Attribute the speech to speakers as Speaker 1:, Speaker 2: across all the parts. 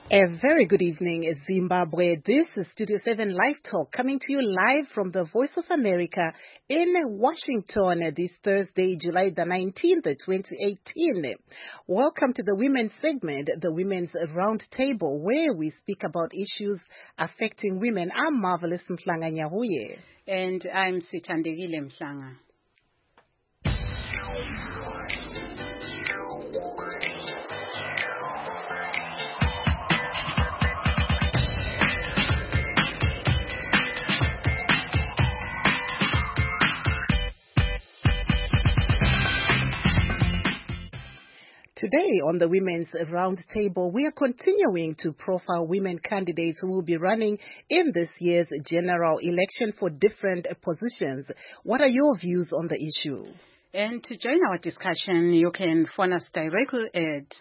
Speaker 1: A very good evening, Zimbabwe. This is Studio 7 Live Talk coming to you live from the Voice of America in Washington this Thursday, July the 19th, 2018. Welcome to the women's segment, the Women's Round Table, where we speak about issues affecting women. I'm Marvelous Mhlanga Nyahuye.
Speaker 2: And I'm Sithandekile Mhlanga.
Speaker 1: Today on the Women's Roundtable, we are continuing to profile women candidates who will be running in this year's general election for different positions. What are your views on the issue?
Speaker 2: And to join our discussion, you can phone us directly at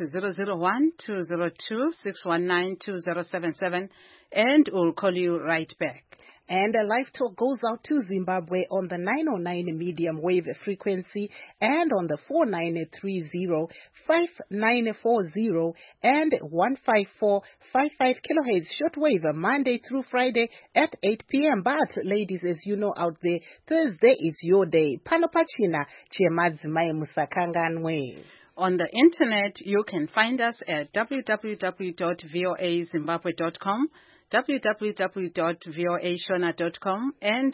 Speaker 2: 001-202-619-2077 and we'll call you right back.
Speaker 1: And a live talk goes out to Zimbabwe on the 909 medium wave frequency and on the 4930, 5940 and 15455 kilohertz shortwave Monday through Friday at 8 p.m. But ladies, as you know out there, Thursday is your day. Panopachina Chiemadzimai Musakanganwe.
Speaker 2: On the internet, you can find us at www.voazimbabwe.com, www.voashona.com and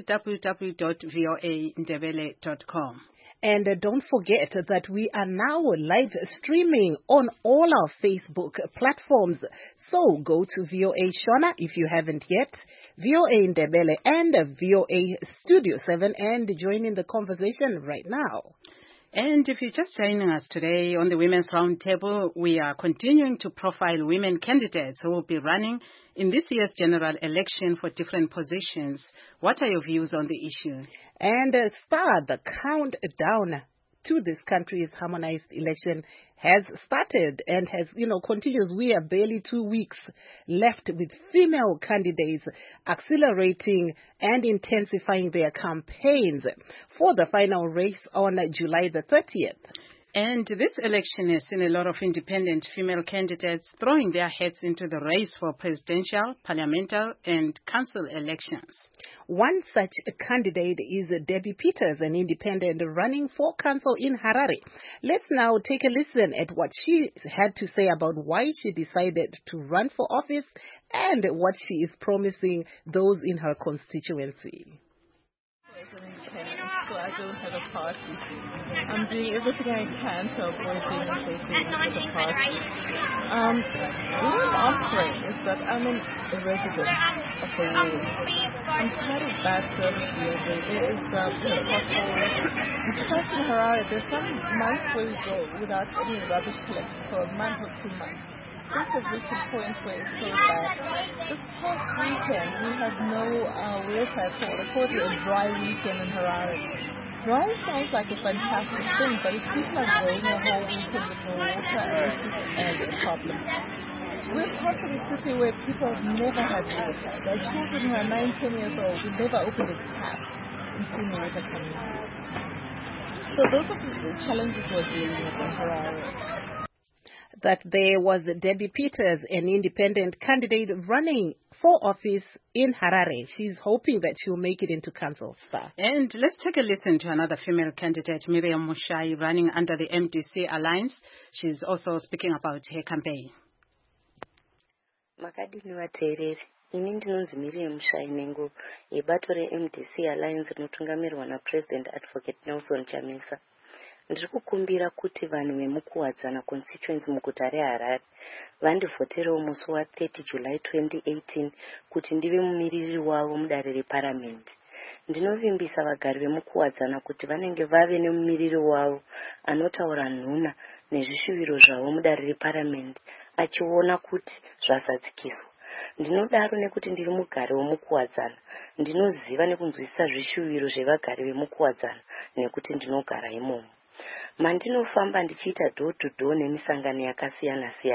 Speaker 2: www.voandebele.com.
Speaker 1: And don't forget that we are now live streaming on all our Facebook platforms. So go to VOA Shona if you haven't yet, VOA Ndebele and VOA Studio 7 and join in the conversation right now.
Speaker 2: And if you're just joining us today on the Women's Roundtable, we are continuing to profile women candidates who will be running in this year's general election for different positions. What are your views on the issue?
Speaker 1: And the countdown to this country's harmonized election has started and has, continues. We are barely 2 weeks left with female candidates accelerating and intensifying their campaigns for the final race on July the 30th.
Speaker 2: And this election has seen a lot of independent female candidates throwing their heads into the race for presidential, parliamentary, and council elections.
Speaker 1: One such candidate is Debbie Peters, an independent running for council in Harare. Let's now take a listen at what she had to say about why she decided to run for office and what she is promising those in her constituency.
Speaker 3: So I don't have a party. I'm doing everything I can to avoid being associated with a party. What I'm offering is that I'm a resident of the ward. I'm tired of bad service here. There is potholes. In trash in Harare, there's some months where we go without any rubbish collection for a month or 2 months. Things have reached a point where it's so bad. This past weekend, we had no water at all. They called it a dry weekend in Harare. Dry sounds like a fantastic thing, but if people are going a whole weekend with no water, it's a problem. We're part of a city where people have never had water. Their children who are 9, 10 years old who never opened a tap and seen the water coming out. So those are the challenges we're dealing with in Harare.
Speaker 1: That there was Debbie Peters, an independent candidate running for office in Harare. She's hoping that she'll make it into council.
Speaker 2: And let's take a listen to another female candidate, Miriam Mushai, running under the MDC Alliance. She's also speaking about her campaign.
Speaker 4: Makadini vateereri, ini ndinonzi Miriam Mushai Nengo, yebato reMDC Alliance rinotungamirwa naPresident Advocate Nelson Chamisa. Ndiri kukumbira kuti vanhu vemukuwadzana constituency muguta reHarare vandivhoterewo musi wa30 July 2018 kuti ndive mumiriri wavo mudare reparliament. Ndinovimbisa vagari vemukuwadzana kuti vanenge vave nemumiriri wavo anotaura nhuna nezvishuviro zvavo mudare reparliament achiona kuti zvazadzikiswa. Ndinodaro nekuti ndiri mugari wemukuwadzana. Ndinoziva nekunzwisisa zvishuviro zvevagari vemukuwadzana nekuti ndinogara imomo. Mandinofamba ndichiita door to door nemisangano yakasiyana siyana.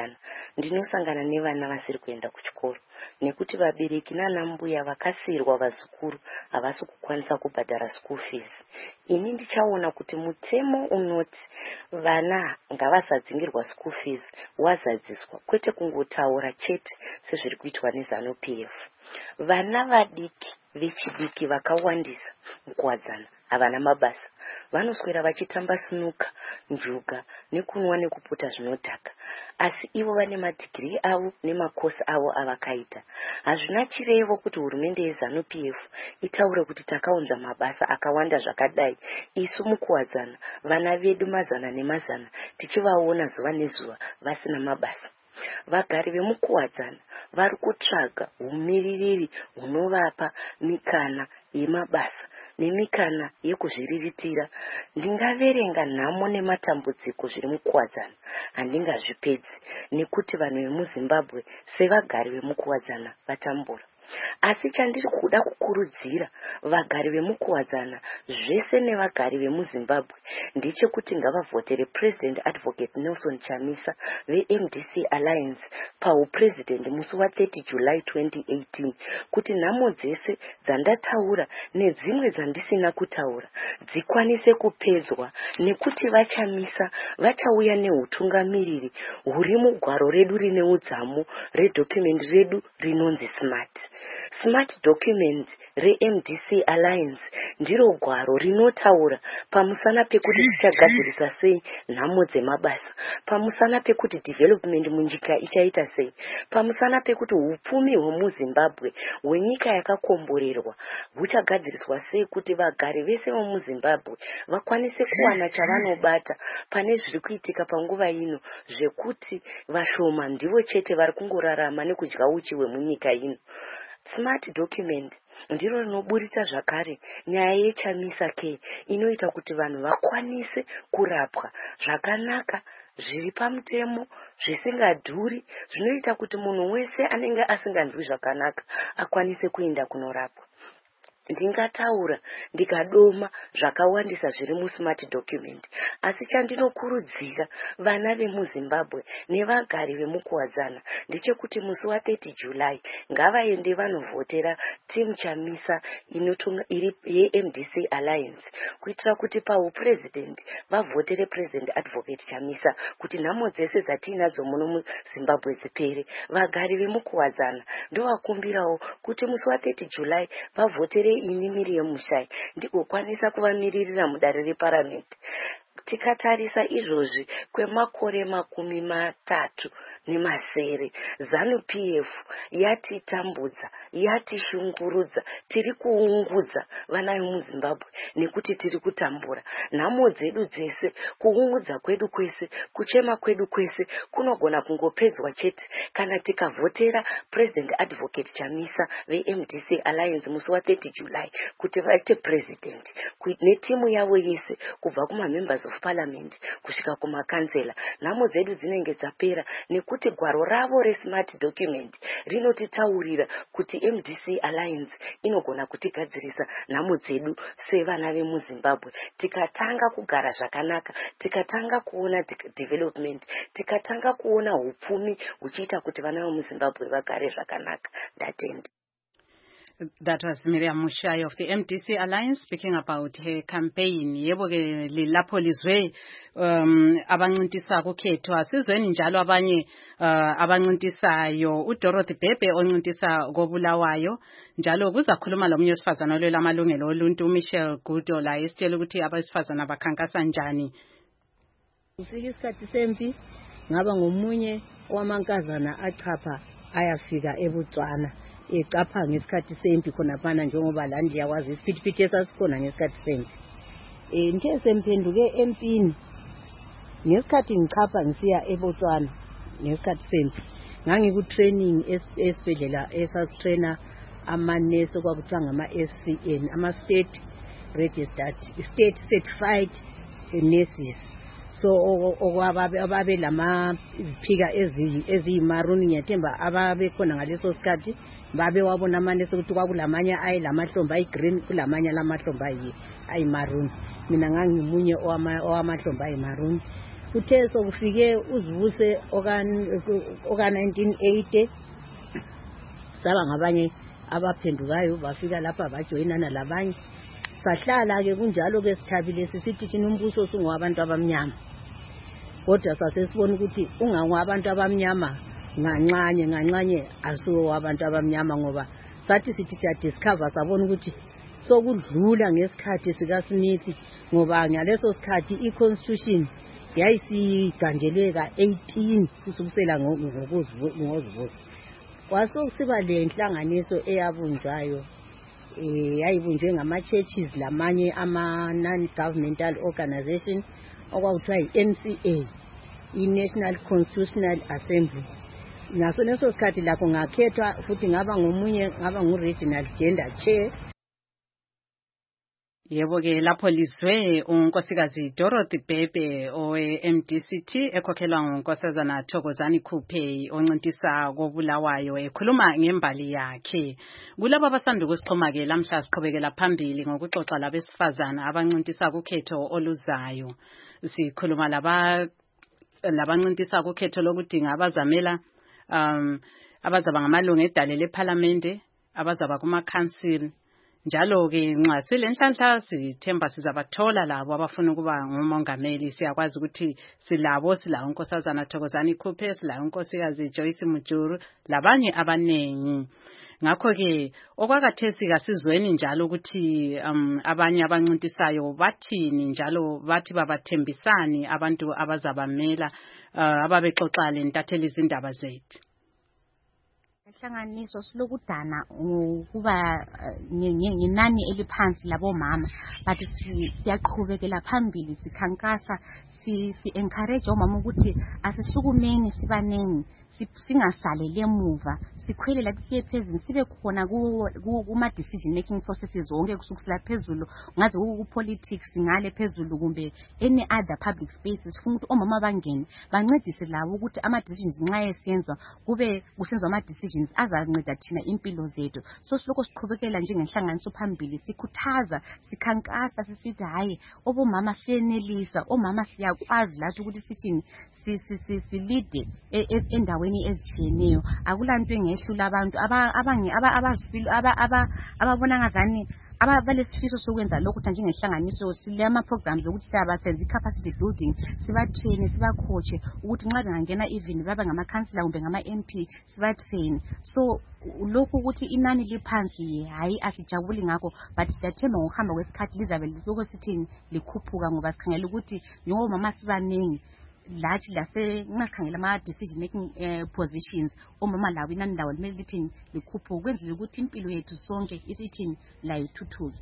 Speaker 4: ndinosangana nevana vasiri kuenda kuchikoro nekuti vabereki nana mbuya vakasirwa vazukuru havasi kukwanisa kubhadhara school fees. Ini ndichaona kuti mutemo unoti vana ngavasadzingirwa school fees wazadziswa, kwete kungotaura chete sezviri kuitwa neZanu PF. Vana vadiki vechidiki vakawandisa mukuwadzana havana mabasa, vanoswera vachitamba sinuka, njuga nekunwa nekupota zvinodhaka, asi ivo vane madhigirii avo nemakosi avo avakaita. Hazvina chirevo kuti hurumende yeZanu PF itaure kuti takaunza mabasa akawanda zvakadai, isu mukuwadzana vana vedu mazana nemazana tichivaona zuva nezuva vasina mabasa. Vagari vemukuwadzana vari kutsvaga umiririri hunovapa mikana yemabasa nemikana yekuzviriritira. Ndingaverenga nhamo nematambudziko zviri mukuwadzana handingazvipedzi, nekuti vanhu vemuZimbabwe sevagari vemukuwadzana vatambura. Asi chandiri kuda kukurudzira vagari vemukuwadzana zvese nevagari vemuZimbabwe ndechekuti ngavavhotere President Advocate Nelson Chamisa veMDC Alliance paupresident musi wa30 July 2018, kuti nhamo dzese dzandataura nedzimwe dzandisina kutaura dzikwanise kupedzwa, nekuti vaChamisa vachauya neutungamiriri huri mugwaro redu rine udzamu redocument redu rinonzi Smart Document reMDC Alliance ndiro gwaro rinotaura pamusana pekuti tichagadzirisa sei nhamo dzemabasa, pamusana pekuti development munyika ichaita sei, pamusana pekuti upfumi hwemuZimbabwe hwenyika yakakomborerwa huchagadziriswa sei, kuti vagari vese vemuZimbabwe vakwanise kuwana chavanobata pane zviri kuitika panguva ino, zvekuti vashoma ndivo chete vari kungorarama nekudya uchi hwemunyika ino. Smart Document ndiro rinoburitsa zvakare nyaya yeChamisa Care inoita kuti vanhu vakwanise kurapwa zvakanaka zviri pamutemo zvisingadhuri, zvinoita kuti munhu wese anenge asinganzwi zvakanaka akwanise kuenda kunorapwa. Ndingataura ndikadoma zvakawandisa zviri muSmart Document, asi chandinokurudzira vana vemuZimbabwe nevagari vemukuwadzana ndechekuti musi wa30 July ngavaende vanovhotera Team Chamisa iri yeMDC Alliance, kuitira kuti paupresident vavhotere President Advocate Chamisa kuti nhamo dzese dzatinadzo muno muZimbabwe dzipere. Vagari vemukuwadzana ndovakumbirawo kuti musi wa30 July vavhotere ini Miriam Mushai ndigokwanisa kuvamiririra mudare reparamende. Tikatarisa izvozvi kwemakore 30 ZANU PF yatitambudza, yatishungurudza, tiri kuungudza vana vemuZimbabwe nekuti tiri kutambura. Nhamo dzedu dzese, kuungudza kwedu kwese, kuchema kwedu kwese kunogona kungopedzwa chete kana tikavhotera President Advocate Chamisa veMDC Alliance musi wa30 July kuti vaite president netimu yavo yese kubva kuma-members of parliament kusvika kumakansela. Nhamo dzedu dzinenge dzapera nekuti gwaro ravo reSmart Document rinotitaurira kuti MDC Alliance inogona kutigadzirisa nhamo dzedu sevana vemuZimbabwe. Tikatanga kugara zvakanaka, tikatanga kuona development, tikatanga kuona upfumi huchiita kuti vana vemuZimbabwe vagare zvakanaka. Ndatenda.
Speaker 2: That was Miriam Mushai of the MDC Alliance speaking about her campaign. Yebo ke lilapho lizwe abancintisa kukhethwa, sizweni njalo abanye abancintisayo, uDorothy Bhebhe oncintisa koBulawayo, njalo kuzakhuluma lomunye wesifazana olwela amalungelo oluntu uMichelle Gudo la esitshela ukuthi abesifazana bakhankasa njani.
Speaker 5: Isikhathi sempi ngaba ngomunye wamankazana achapha ayafika eBotswana. Ecapha ngesikhathi sempi khonaphana njengoba la ndiyakwazi isiphithiphithi esasikhona ngesikhathi sempi. Ngithe semphenduke empini ngesikhathi ngichapha ngisiya eBotswana ngesikhathi sempi. Ngangikutraining esibhedlela esasitrainer amanesi okwakuthiwa ngama-SCN, ama-state registered, state certified nurses. So ababe lama iziphika eziyimaruni, ngiyathemba ababe khona ngaleso sikhathi babe wabona amanesi ukuthi kwakulamanye ayilamahlombe ayi-green, kulamanye lamahlombe ayimaruni. Mina ngangimunye owamahlombe ayimaruni. kuthe sokufike uzivuse oka 1980 saba ngabanye abaphendukayo bafika lapha bajoyinana labanye sahlala ke kunjalo ke sithabile sisithi thina umbuso sungabantu abamnyama kodwa sasesibona ukuthi ungangwabantu abamnyama ngancanye asuwo abantu abamnyama ngoba sathi sithi siya discover sabona ukuthi sokudlula ngesikhathi sika Smith ngoba ngaleso sikhathi iconstitution yayisiganjeleka 18 kusukela ngokuzivuza kwasokusiba le nhlanganiso eyabunjwayo yayibunjwe ngama churches lamanye ama non governmental organization okwakuthiwa iNCA iNational Constitutional Assembly naso leso sikhathi lapho ngakhethwa futhi ngaba ngu-regional gender chair.
Speaker 2: Yebo ke lapho lizwe unkosikazi Dorothy Bhebhe owe-MDCT ekhokhelwa ngunkosazana Thokozani Khuphei oncintisa kobulawayo ekhuluma ngembali yakhe. Kulabo abasanda ukusixhuma ke lamhla siqhubekela phambili ngokuxoxa labesifazana abancintisa kukhetho oluzayo. Sikhuluma labancintisa kukhetho lokudinga abazamela abazaba ngamalungu edale leParliament abazaba kuma council njalo ke nxa silenhlanhla sithemba sizabathola labo abafuna ukuba ngumongameli. Siyakwazi ukuthi sila unkosazana Thokozani Khuphei, sila unkosikazi Joyce Mujuru labanye abanengi. Ngakho ke okwakathesi kasizweni njalo ukuthi abanye abancintisayo bathini njalo bathi babathembisani abantu abazabamela ababexoxa lentatheli izindaba zethu.
Speaker 6: Hlanganiso silokudana ukuba ngenani eliphansi labomama but siyaqhubekela phambili sikhankasa si encourage omama ukuthi asisukumeni sibanengi singasalele emuva sikhwele lathi siye phezulu sibe khona kuma decision making processes wonke kusukela phezulu ngaze ku politics ngale phezulu kumbe any other public spaces funa ukuthi omama bangene bancedise labo ukuthi ama decisions nxa esenzwa kube kusenzwa ama decisions azanceda thina impilo zethu. So siloko siqhubekela njengenhlanganiso phambili sikhuthaza sikhankasa sisithi hayi obomama siyenelisa omama siyakwazi lathi ukuthi sithini silide endaweni ezitshiyeneyo akulanto engehlula abantu ababona ngazani abalesifiso sokwenza lokho njengenhlanganiso silema programs ukuthi siyabasenza capacity building sibatrain sibacoache ukuthi nxa bengangena even baba ngama councilor kumbe ngama MP sibatrain. So lokho ukuthi inani liphansi hayi asijabuli ngakho but siyathemba ngokuhamba kwesikhathi lizabe lokho sithini likhuphuka ngoba sikhangela ukuthi njengoba mama sibanengi lathi nxakhangela ama decision making positions omama labo inani lawo limele lithini likhuphuka ukwenzela ukuthi impilo yethu sonke isithini la ithuthuke.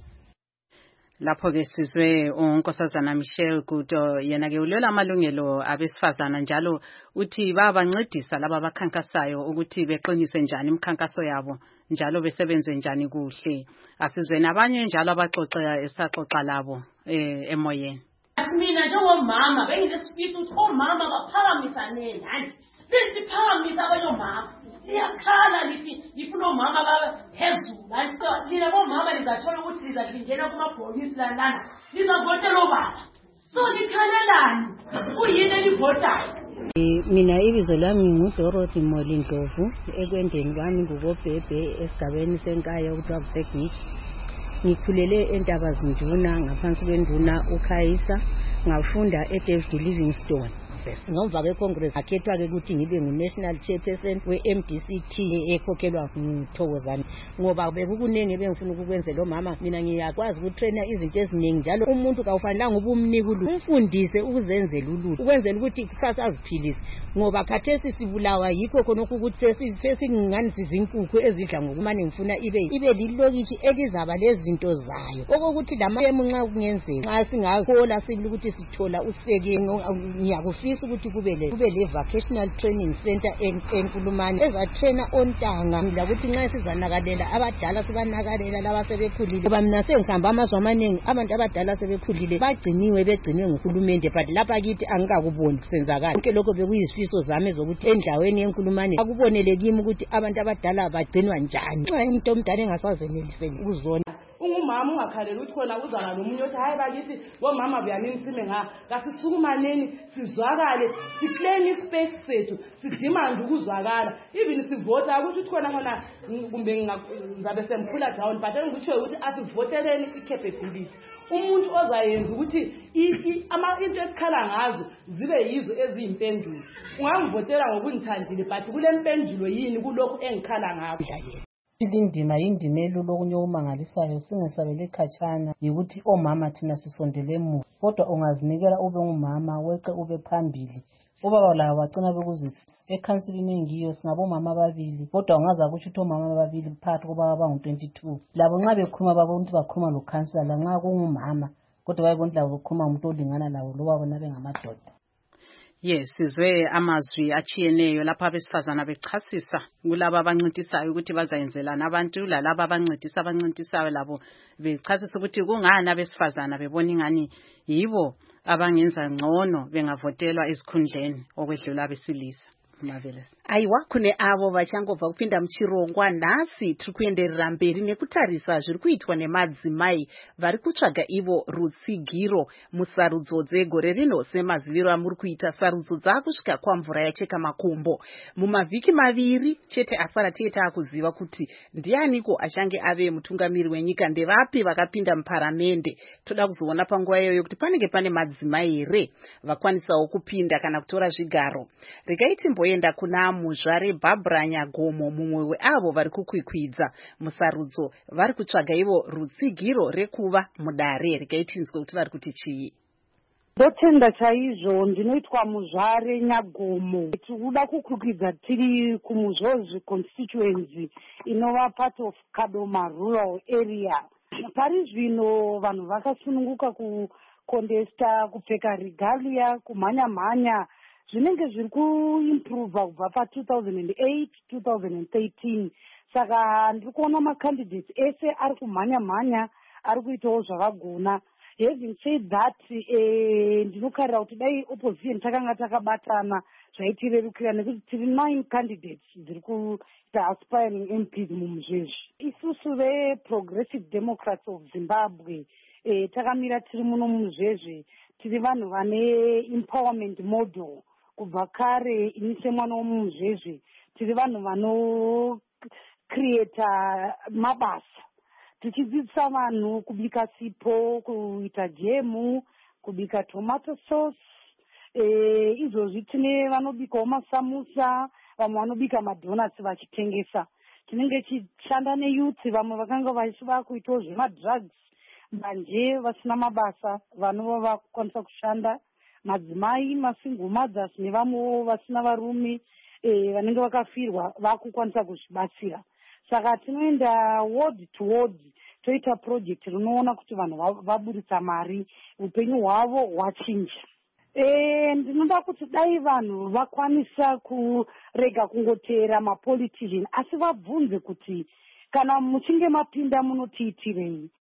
Speaker 2: Lapho ke sizwe unkosazana Michelle Guto yena ke ulela amalungelo abesifazana njalo uthi babancedisa laba abakhankasayo ukuthi beqinise njani imikhankaso yabo njalo besebenze njani kuhle. Asizwe nabanye njalo abaxoxa esaxoxa labo emoyeni.
Speaker 7: Mina njengomama benginesifiso ukuthi omama baphakamisane nathi besiphakamisa abanyomama liyakhala lithi lifuna omama baphezulu lina bomama lizathola ukuthi lizalingena kumabhokisi lana lizavotela obaba so likhalelani kuyini elivotayo.
Speaker 5: Mina ibizo lami nguDorothy Molindlovu ekwendeni kwami ngukobhebhe esigabeni senkaya okuthiwa kuseGichi. Ngikhulele eNtabazinduna ngaphansi kwenduna uKhayisa ngafunda eDavid Livingstone. Ngemva kweCongress akhethwa ke ukuthi ngibe ngu-National Chairperson we-MDCT ekhokhelwa nguThokozani ngoba bekukunenge bengifuna ukukwenzela omama mina ngiyakwazi ukutraina izinto eziningi njalo umuntu kawufanelanga ubumnika ulutho umfundise ukuzenzela ulutho ukwenzela ukuthi kusasa aziphilise ngoba khathesi sibulawa yikho khonokho ukuthi sesingani sizinkukhu ezidla ngokumane ngifuna ibe lilokishi elizaba lezinto zayo okokuthi lamayemu nxa kungenzeka nxa singakhola sibili ukuthi sithola useke ngiyakufisa ukuthi kube le vocational training center eNkulumane ezatraina ontanga ukuthi nxa sizanakalela abadala sibanakalela laba sebekhulile ngoba mina sengihamba amazwe amaningi abantu abadala sebekhulile begciniwe nguhulumende but lapha kithi angikakuboni kusenzakala konke lokho bekuyisifiso zami zokuthi endaweni yeNkulumane akubonele kimi ukuthi abantu abadala bagcinwa njani nxa umuntu omdala engasazeneliseki ukuzona
Speaker 8: umama ungakhalela ukuthi khona uzaba nomunye othi hayi bakithi bomama buyanisime kasisukumaneni sizwakale siclaim ispace sethu sidimanda ukuzwakala even sivota ukuthi khona kumbe ngabe semphula down but engikutsho ukuthi asivoteleni i-capability umuntu ozayenza ukuthi into esikhala ngazo zibe yizo eziyimpendulo ungangivotela ngokungithandile but kule mpendulo yini kulokhu engikhala ngakho.
Speaker 9: Indima yindima elula okunye okumangalisayo singesabele khatshana yikuthi omama thina sisondele emuva kodwa ungazinikela ube ngumama weqe ube phambili ubaba lawo wagcina bekuzwisisa ekhansilini engiyo singabomama ababili kodwa ungaza kutsho ukuthi omama ababili phakathi kwababa abangu-22 labo nxa bekhuluma babona ukuthi bakhuluma lokhansila nxa kungumama kodwa bayebona ukuthi labo bekhuluma umuntu olingana lawo loba bona bengamadoda.
Speaker 2: Yes, sizwe amazwi achiyeneyo lapha abesifazana bechasisa kulabo abancintisayo ukuthi bazayenzelana abantu lalabo abancintisayo labo bechasisa ukuthi kungani abesifazana bebona ingani yibo abangenza ngcono bengavotelwa ezikhundleni okwedlula abesilisa. Marvelous.
Speaker 1: Aiwa kune avo vachangobva kupinda muchirongwa nhasi tiri kuenderera mberi nekutarisa zviri kuitwa nemadzimai vari kutsvaga ivo rutsigiro musarudzo dzegore rino. Semaziviro amuri kuita sarudzo dzakusvika kwamvura yacheka makombo mumavhiki maviri chete asara tiye taakuziva kuti ndianiko achange ave mutungamiri wenyika, ndevapi vakapinda muparamende. Toda kuzoona panguva iyoyo kuti panenge pane madzimai here vakwanisawo kupinda kana kutora zvigaro. Regai timboenda kuna muzvare Barbara Nyagomo, mumwe weavo vari kukwikwidza musarudzo vari kutsvaga ivo rutsigiro rekuva mudare. Regai tinzwe kuti vari kuti chii.
Speaker 10: Ndotenda chaizvo, ndinoitwa muzvare Nyagomo. Tikuda kukwikwidza tiri kumuzvozvi constituency inova part of Kadoma rural area. Pari zvino vanhu vakasununguka kukondesta kupfeka regalia kumhanya-mhanya zvinenge zviri kuimprova kubva pa2008 2013. Saka ndiri kuona macandidates ese ari kumhanya-mhanya ari kuitawo zvavagona. Having said that, ndinokarira kuti dai opposition takanga takabatana zvaitirerukira nekuti tiri 9 candidates dziri kuita aspiring MPs mumuzvezvi. Isusu veProgressive Democrats of Zimbabwe takamira tiri muno muzvezvi tiri vanhu vane empowerment model kubva kare. Inise mwana womuzvezvi tiri vanhu vanocreata mabasa tichidzidzisa vanhu kubika sipo, kuita jemu, kubika tomato sauce. Izvozvi tine vanobikawo masamusa, vamwe vanobika madonuts vachitengesa. Tinenge tichishanda neyouth, vamwe vakanga vachiva kuitawo zvemadrugs, mbanje vasina mabasa vanova vakukwanisa kushanda, madzimai masingle mothers nevamwewo vasina varume vanenge vakafirwa vakukwanisa kuzvibatsira. Saka tinoenda ward to ward toita project rinoona kuti vanhu vaburitsa mari, upenyu hwavo hwachinja. Ndinoda kuti dai vanhu vakwanisa kurega kungoteera mapolitician asi vabvunze kuti kana muchinge mapinda munotiitirei.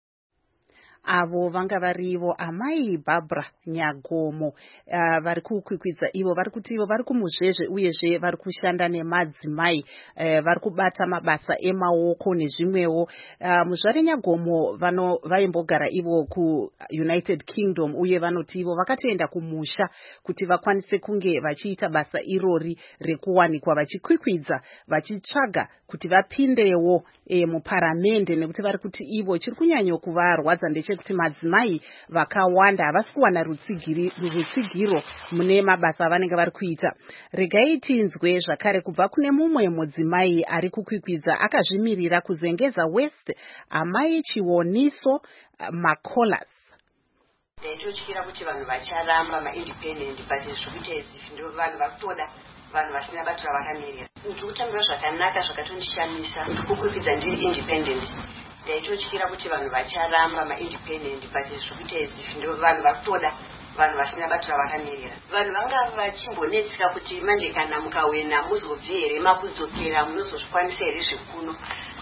Speaker 1: Avo vanga varivo amai Barbara Nyagomo vari kukwikwidza ivo vari kuti ivo vari kumuzvezve uyezve vari kushanda nemadzimai vari kubata mabasa emaoko nezvimwewo. Muzvare Nyagomo vaimbogara ivo kuUnited Kingdom uye vanoti ivo vakatoenda kumusha kuti vakwanise kunge vachiita basa irori rekuwanikwa vachikwikwidza vachitsvaga kuti vapindewo muparamende, nekuti vari kuti ivo chiri kunyanyo kuvarwadza ndechekuti madzimai vakawanda havasi kuwana rutsigiro mune mabasa avanenge vari kuita. Regai tinzwe zvakare kubva kune mumwe mudzimai ari kukwikwidza akazvimirira kuzengeza West, amai Chiwoniso Makolas.
Speaker 11: Ndaitotyira kuti vanhu vacharamba maindependent but zvokuita izvi ndo vanhu vakutoda vanhu vasina bato ravakamirira. Ndiri kutambira zvakanaka zvakatondishamisa kukwikwidza ndiri independent. Ndaitotyira kuti vanhu vacharamba maindependent but zvokuita izvi ndo vanhu vakutoda vanhu vasina bato ravakamirira. Vanhu vanga vachimbonetseka kuti manje kana mukawena muzobvi here makudzokera munozozvikwanisa here zvekuno.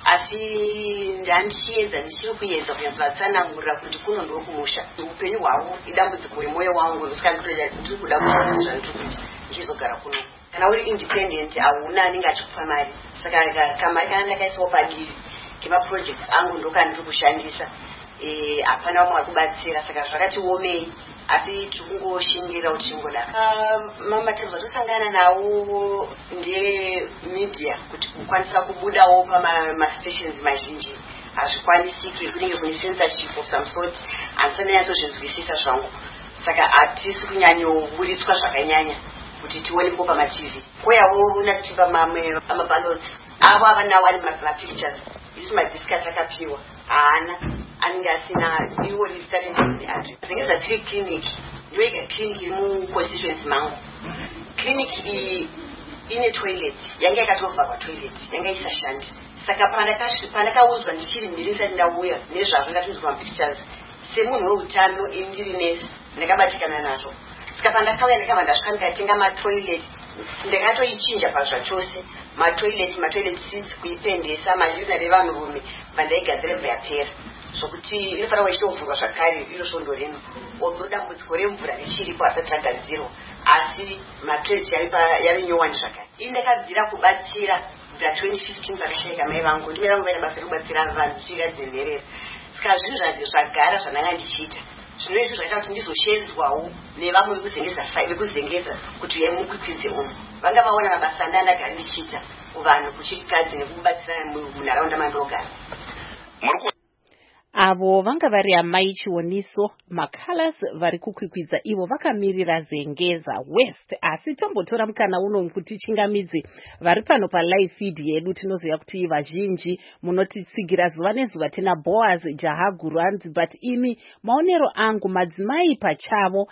Speaker 11: Asi ndandichiedza ndichiri kuedza kunyatsovatsanangurira kuti kuno ndokumusha upenyu hwavo idambudziko remwoyo wangu ndosika ndiri kuda kushandisa zvandiri kuti ndichizogara kuno. Kana uri independent hauna anenge achikupa mari, saka kamari kana ndakaisawo padivi ngemaprojects angu ndokandiri kushandisa hapana umwe akubatsira saka zvakati omei asi tiri kungoshingira kuti tingodaro. Mamatebvu atosangana nawo ndemedia kuti kukwanisira kubudawo pamastations mazhinji hazvikwanisiki kunenge kune censorship of some sort handisanyanyazozvinzwisisa zvangu saka hatisi kunyanyoburitswa zvakanyanya kuti tionepo pamaTV koyawo unakutipa mamwe amaballots avo avanawo ari mapictures isi madiscus akapiwa haana anenge asina iwo resitarendezi ati zingeza tiri clinic ndoiga clinic iri muconstituency mangu. Clinic iyi ine toilet yanga yakatovharwa toilet yanga isashandi saka pandakaudzwa ndichiri mbiri ndisati ndauya nezvazvo ndakatunzwa mapictures semunhu weutano indiri nesi ndakabatikana nazvo saka pandakauya ndakabva ndasvika ndikatenga matoilet ndakatoichinja pazvachose matoilet seats kuipendesa maurinary evanhurume vandaigadzira bva yapera zvokuti inofanira ichitovhurwa zvakare iro svondo rino although dambudziko remvura richiripo asati ragadzirwa asi matoilet yave nyowani zvakare. Ini ndakabvira kubatsira bva 2015 pakashayika mai vangu ndime vangu vaina basa rekubatsira vanhu tichigadzirerera saka zvinhu zvagara zvandanga ndichiita zvinoizvi zvakaita kuti ndizoshedzwawo nevamwe vekuzengeza kuti yaimukwikwize umwe vanga vaona mabasa andandagara ndichiita kuvanhu kuchirikadzi nekubatsira munharaunda mandogara.
Speaker 1: Avo vanga vari amai Chioniso maColors vari kukwikwidza ivo vakamirira Zengeza West. Asi tombotora mukana uno kuti chingamidze vari pano palive feed yedu. Tinoziva kuti vazhinji munotitsigira zuva nezuva tena Boaz Jahaguru anzi but imi maonero angu madzimai pachavo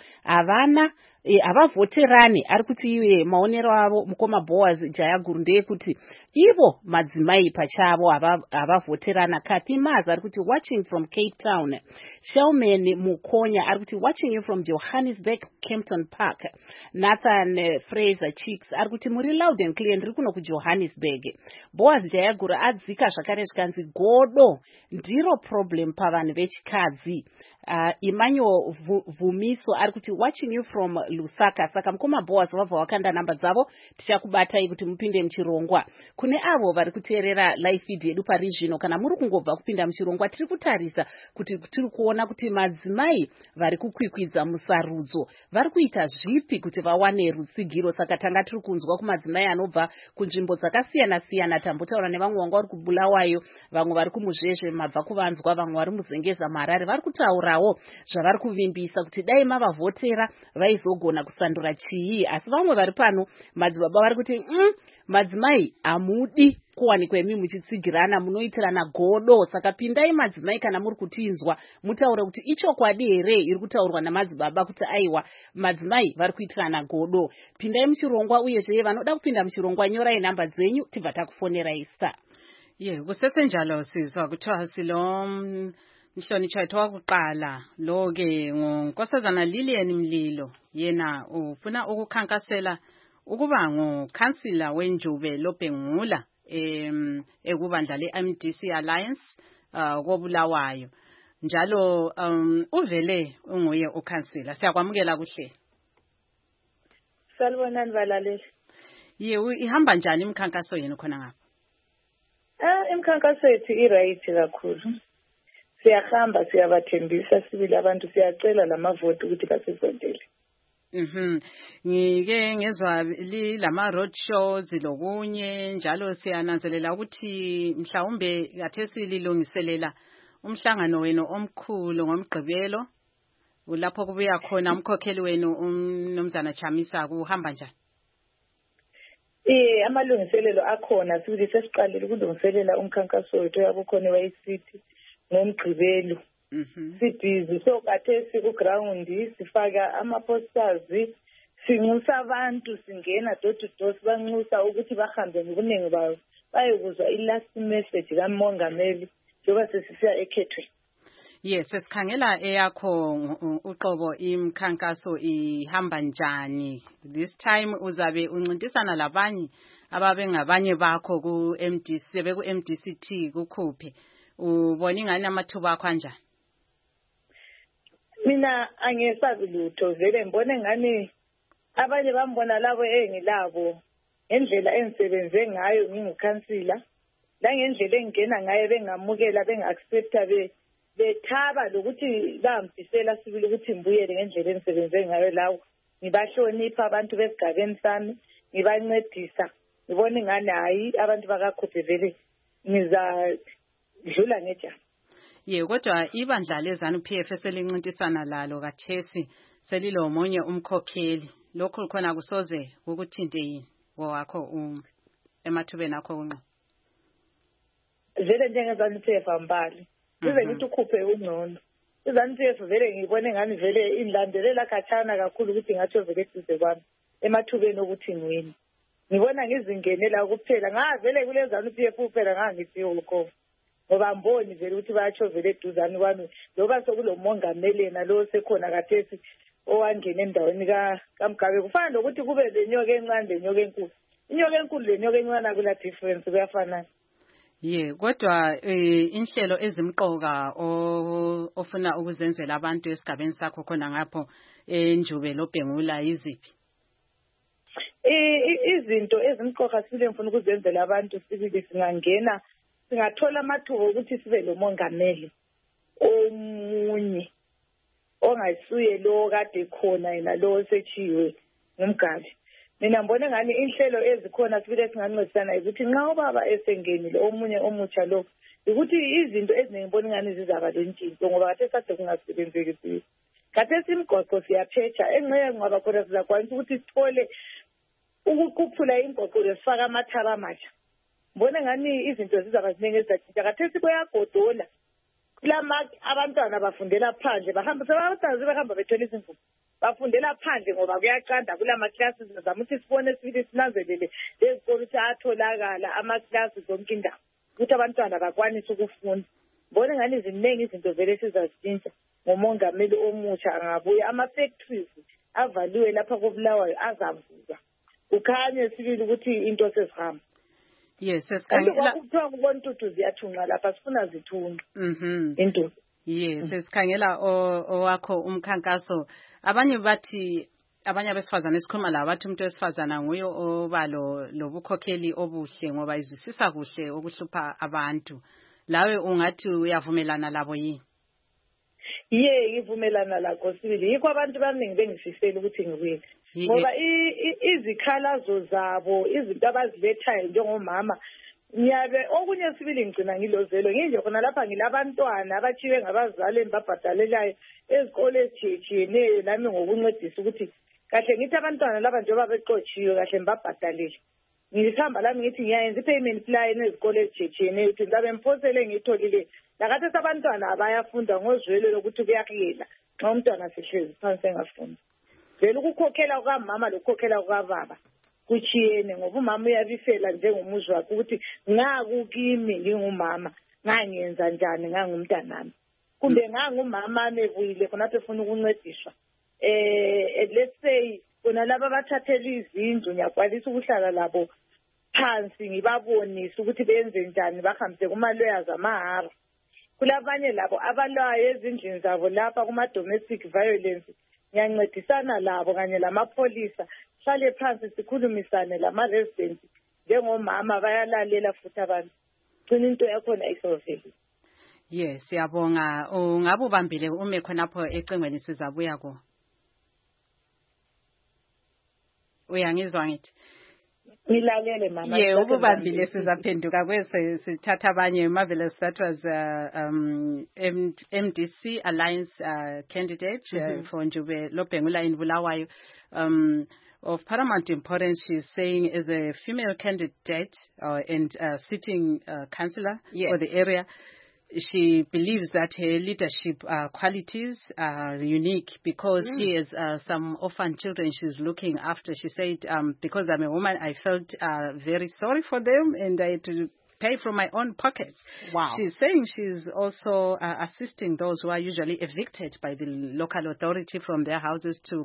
Speaker 1: havavhoterani. Ari kuti iwe maonero avo mukoma Boaz Jahaguru ndeyekuti ivo madzimai pachavo havavhoterana. Kathy Maz ari kuti watching from Cape Town. Shelman Mukonya ari kuti watching you from Johannesburg Kempton Park. Nathan Fraser Cheeks ari kuti muri loud and clear ndiri kuno kuJohannesburg. Boaz Jahaguru adzika zvakare zvikanzi godo ndiro problem pavanhu vechikadzi. Emmanuel Vumiso ari kuti watching you from Lusaka. Saka mukoma Boaz vabva wakanda namba dzavo tichakubatai kuti mupinde muchirongwa. Kune avo vari kuteerera live feed yedu pari zvino kana muri kungobva kupinda muchirongwa tiri kutarisa kuti tiri kuona kuti madzimai vari kukwikwidza musarudzo vari kuita zvipi kuti vawane rutsigiro. Saka tanga tiri kunzwa kumadzimai anobva kunzvimbo dzakasiyana siyana. Tambotaura nevamwe vanga vari kuBulawayo, vamwe vari kumuzvezve mabva kuvanzwa, vamwe vari muzengeza Marare vari kutaura zvavari kuvimbisa kuti dai mavavhotera vaizogona kusandura chii. Asi vamwe vari pano madzibaba vari kuti madzimai hamudi kuwanikwa imi muchitsigirana munoitirana godo. Saka pindai madzimai kana muri kutinzwa mutaure kuti ichokwadi here iri kutaurwa namadzibaba kuti aiwa madzimai vari kuitirana godo. Pindai muchirongwa uyezve vanoda kupinda muchirongwa nyorai namba dzenyu tibva takufonerai sa.
Speaker 2: Kusesenjalo sizwa kuthiwa silo Mhlonishwa ethu wakuqala lo ke ngonkosazana Lilian Mlilo yena ufuna ukukhankasela ukuba ngukhansila wenjube loBhengula ekubandla leMDC Alliance koBulawayo njalo uvele unguye ukhansila. Siyakwamukela kuhle.
Speaker 12: Salibonani balaleli.
Speaker 2: Ihamba njani imikhankaso yenu khona ngapha?
Speaker 12: Imikhankaso yethu iright kakhulu. Siyahamba siyabathembisa sibili abantu siyacela lamavoti ukuthi basisondele.
Speaker 2: Ngike ngezwa lama road shows lokunye njalo siyananzelela ukuthi mhlawumbe kathesi lilungiselela umhlangano wenu omkhulu ngomgqibelo lapho kubuya khona umkhokheli wenu uMnumzana Chamisa. Kuhamba njani?
Speaker 12: Amalungiselelo akhona sibili sesiqalile ukulungiselela umkhankaso wethu yabukhona eWaycity ngomgqibelo. Sibhizi so kathesi ku-ground sifaka ama-posters sinxusa abantu singena door to door sibanxusa ukuthi bahambe ngobuningi babo bayokuzwa i-last message kamongameli njengoba sesisiya ekhethweni.
Speaker 2: Yes, sesikhangela eyakho uqobo imikhankaso ihamba njani. This time uzabe uncintisana labanye ababengabanye bakho ku-MDC beku-MDCT kukhuphe. Ubona ingani amathuba akho kanjani?
Speaker 12: Mina angesabi lutho vele ngibone ngani abanye bambona labo engilabo ngendlela engisebenze ngayo ngingukhansila langendlela engena ngaye bengamukela benga-accepta bethaba lokuthi bangifisela sibili ukuthi ngibuyele ngendlela engisebenze ngayo lawo ngibahlonipha abantu besigabeni sami ngibancedisa ngibona ingane hayi abantu bakakhuphe vele ngizadlula ngejama.
Speaker 2: Kodwa ibandla leZANU-PF eselincintisana lalo kathesi selilo omunye umkhokheli lokho khona kusoze ukuthinte yini wakho emathubeni akho kunqa?
Speaker 12: Vele njengeZANU-PF ambali ize ngithi ukhuphe ungcono. iZANU-PF vele ngibone ngani vele ingilandelela khatshana kakhulu ukuthi ngathi vele eduze kwami emathubeni okuthi ngiwini. Ngibona ngizingenela kuphela vele kule ZANU-PF kuphela ngangithiyo lokho. Ngoba mboni vele ukuthi bayatsho vele eduzane kwami loba sokulo mongameli yena lo sekhona kathesi owangena endaweni kaMgabe kufana nokuthi kube lenyoka encane lenyoka enkulu. Inyoka enkulu lenyoka encane akula difference kuyafana.
Speaker 2: Kodwa inhlelo ezimqoka ofuna ukuzenzela abantu esigabeni sakho khona ngapho eNjube loBhengula iziphi?
Speaker 12: Izinto ezimqoka sibile ngifuna ukuzenzela abantu sibili singangena singathola amathuba ukuthi sibe lo mongameli omunye ongasuye lo kade khona yena lo osechiwe ngumgadi. Mina ngibona ngani inhlelo ezikhona sibile singancedisana ukuthi nxa ubaba esengenile omunye omutsha lo ukuthi izinto eziningi ngibona ngani zizaba lentshintsho ngoba kade sade kungasebenzeki. Kade simgoqo siyaphecha engxenye ngoba khona sizakwanisa ukuthi sithole ukuquphula ingqoqo lesifaka amathaba amasha. Mbona ngani izinto zizaba ziningi ezatshintsha khathesi kuyagodola abantwana bafundela phandle bahamba bethola izimvumo bafundela phandle ngoba kuyaqanda kulamaklasi sizama ukuthi sibone sibili sinanzelele lezikolo ukuthi atholakala amaklasi zonke indawo ukuthi abantwana bakwanise ukufunda. Mbona ngani ziningi izinto vele sizazitshintsha ngomongameli omusha angabuya ama-factories avaliwe lapha koBulawayo azavulwa ukhanye sibili ukuthi into sezihamba.
Speaker 2: Sesikhangela
Speaker 12: kuthiwa kubona intuthu ziyathunqa lapha sifuna zithunqa. Intuthu.
Speaker 2: Sesikhangela owakho umkhankaso abanye bathi abanye abesifazana esikhuluma labo bathi umuntu wesifazana nguye oba lobukhokheli obuhle ngoba izwisisa kuhle okuhlupha abantu. Lawe ungathi uyavumelana labo yini?
Speaker 12: Ngivumelana lakho sibili yikho abantu abaningi bengifisela ukuthi ngiwile ngoba izikhalazo zabo izinto abazilethayo njengomama ngiyabe okunye sibili ngicina ngilozelo nginje khona lapha ngilabantwana abathiwe ngabazali engibabhadalelayo ezikole ezitshiyeneyo nami ngokuncedisa ukuthi kahle ngithi abantwana laba njengoba beqotshiwe kahle ngibabhadalele ngihamba lami ngithi ngiyayenza i-payment plan ezikole ezitshiyeneyo ukuthi ngizabe mphosele ngiyitholile lakathi abantwana abayafunda ngozwelo lokuthi kuyakuyela nxa umntwana sihlezi phansi engafunda vele ukukhokhela kukamama lokukhokhela kukababa kuchiyene ngoba umama uyabisela njengomuzi wakhe ukuthi ngakukimi ngingumama ngangenza njani ngangumntanami kumbe ngangumama nebuyile khonapho efuna ukuncediswa let's say kona laba bathathela izindlu ngiyakwanisa ukuhlala labo phansi ngibabonise ukuthi benze njani bahambise kuma-lawyers amahara. Kulabanye labo abalwayo ezindlini zabo lapha kuma-domestic violence ngiyancedisana labo kanye lamapholisa hlale phansi sikhulumisane lama-residents njengomama bayalalela futhi abantu gcina into yakhona isoveli.
Speaker 2: Siyabonga. Ungabe ubambile ume khonapho ecingweni sizabuya ko. Uyangizwa ngithi?
Speaker 12: Ngilalele mama.
Speaker 2: Ubambile sizaphenduka kwese sithatha abanye. Marvelous. That was MDC Alliance candidate for Njube loBhengula in Bulawayo. Of paramount importance, she's saying as a female candidate and sitting councillor for the area, she believes that her leadership qualities are unique because she has some orphan children she's looking after. She said, because I'm a woman, I felt very sorry for them and I had to pay from my own pocket.
Speaker 1: Wow.
Speaker 2: She's saying she's also assisting those who are usually evicted by the local authority from their houses to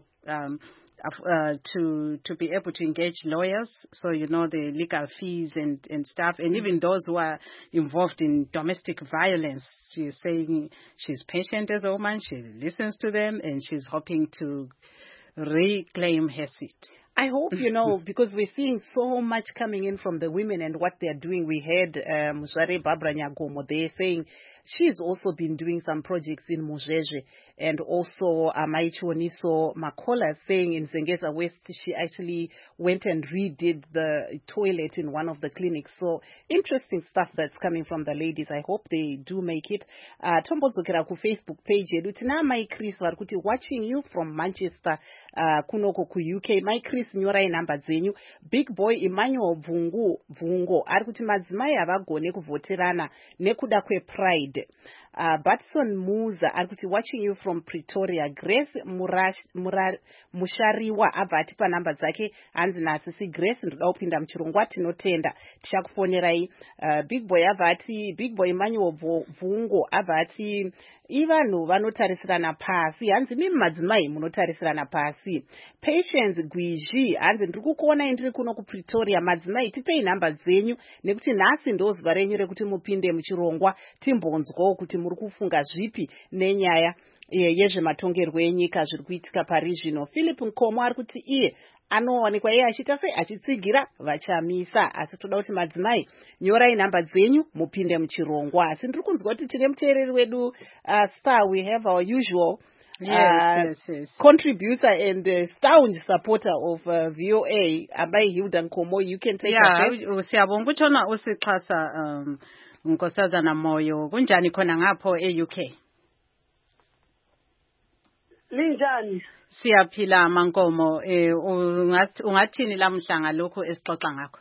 Speaker 2: be able to engage lawyers, so you know the legal fees and stuff, and even those who are involved in domestic violence. She's saying she's patient as a woman, she listens to them, and she's hoping to reclaim her seat.
Speaker 1: I hope, because we're seeing so much coming in from the women and what they're doing. We heard Muzare Barbara Nyagomo, they're saying she's also been doing some projects in Muzhezhe, and also Maichioniso Makola saying in Zengeza West she actually went and redid the toilet in one of the clinics. So interesting stuff that's coming from the ladies. I hope they do make it. Tombozokera ku Facebook page yedu tina Mai Chris varikuti watching you from Manchester kunoko ku UK. Mai Chris nyorai namba dzenyu. Big boy Emmanuel Bvungo arikuti madzimai avagone kuvoterana nekuda kwe pride. Batson Muza arikuti watching you from Pretoria. Grace Mushariwa abva atipa namba dzake hanzi nasisi Grace ndoda kupinda muchirongwa tinotenda tichakufonerai. Big boy Emmanuel Bvungo abva ati ivanhu vanotarisirana pasi hanzi mimi madzimai munotarisirana pasi. Patience Gwiji hanzi ndiri kukuonai ndiri kuno kuPretoria. Madzimai tipei namba dzenyu nekuti nhasi ndozuva renyu rekuti mupinde muchirongwa timbonzwawo kuti muri kufunga zvipi nenyaya yezvematongerwo enyika zviri kuitika pari zvino. Philip Nkomo ari kuti iye anowanikwa iye achiita sei achitsigira vachamisa, asi toda kuti madzimai nyorai namba dzenyu mupinde muchirongwa. Asi ndiri kunzwa kuti tine muteereri wedu Star, we have our usual yes. Contributor and staunch supporter of VOA, Abai Hilda Nkomo. You can take
Speaker 2: siyabonga utshona usixhasa Nkosazana Moyo. Kunjani khona ngapho e-UK?
Speaker 10: Linjani?
Speaker 2: Siyaphila Mankomo. Ungathini lamhla ngalokho esixoxa ngakho?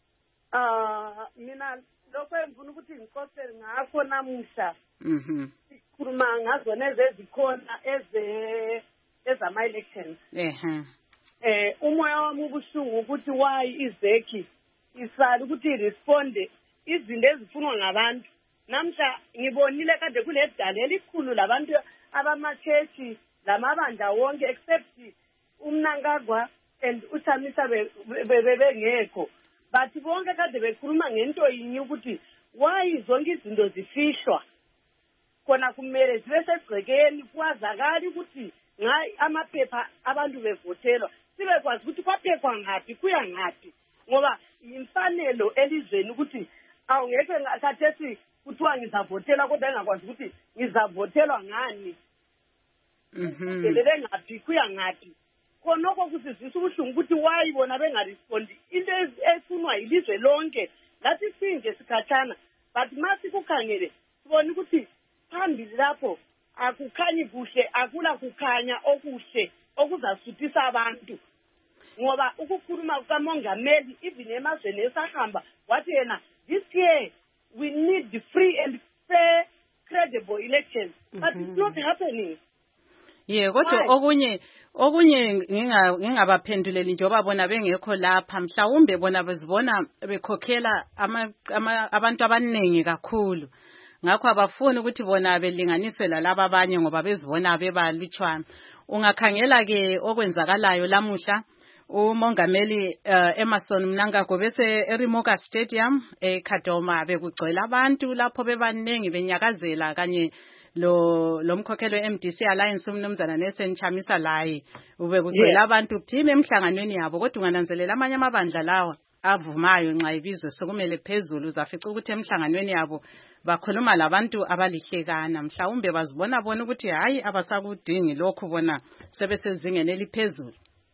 Speaker 10: Mina lokho engifuna ukuthi ngikosele ngakho namuhla. Sikhuluma ngazo nezezikhona ezama-elections. Umoya wami ubuhlungu ukuthi why izeki isali ukuthi iresponde izinto ezifunwa ngabantu. Namhla ngibonile kade kule dala elikhulu labantu abamachechi lamabandla wonke except uMnangagwa and uChamisa bebengekho. But bonke kade bekhuluma ngento yinye ukuthi why zonke izinto zifishwa. Kona kumele sibe segcekeni kwazakala ukuthi ngai amaphepha abantu bevotelwa sibe kwazi ukuthi kwaphekwa ngaphi kuya ngaphi, ngoba imfanelo elizweni ukuthi awungeke ngakhathesi kuthiwa ngizavotela kodwa engakwazi ukuthi ngizavotelwa ngani. Ngelele ngaphi kuya ngaphi. Khonoko kusizisa ubuhlungu ukuthi why bona bengarespondi into efunwa ilizwe lonke lathi sinje sikhathana, but masi kukhangele sibona ukuthi phambili lapho akukhanyi kuhle, akula kukhanya okuhle okuzasuthisa abantu. Ngoba ukukhuluma kukamongameli even emazweni esahamba wathi yena this year we need the free and fair credible elections, but it's not happening.
Speaker 2: Kodwa okunye ngingabaphenduleli njengoba bona bengekho lapha, mhlawumbe bona bezibona bekhokhela abantu abaningi kakhulu, ngakho abafuni ukuthi bona belinganiswe lalabo abanye ngoba bezibona bebalutshwana. Ungakhangela ke okwenzakalayo lamuhla, umongameli Emmerson Mnangagwa bese eRimoka Stadium eKadoma bekugcwele abantu lapho bebaningi benyakazela kanye lo mkhokhelo MDC Alliance umnumzana nesenchamisa layi ubekugcwele abantu phime emhlanganweni yabo. Kodwa ungananzelela amanye amabandla lawa avumayo nxa ibizwe sokumele phezulu uzafica ukuthi emhlanganweni yabo bakhuluma labantu abalihlekana, mhlawumbe bazibona bona ukuthi hayi abasakudingi lokhu bona sebesezingeni eliphezulu.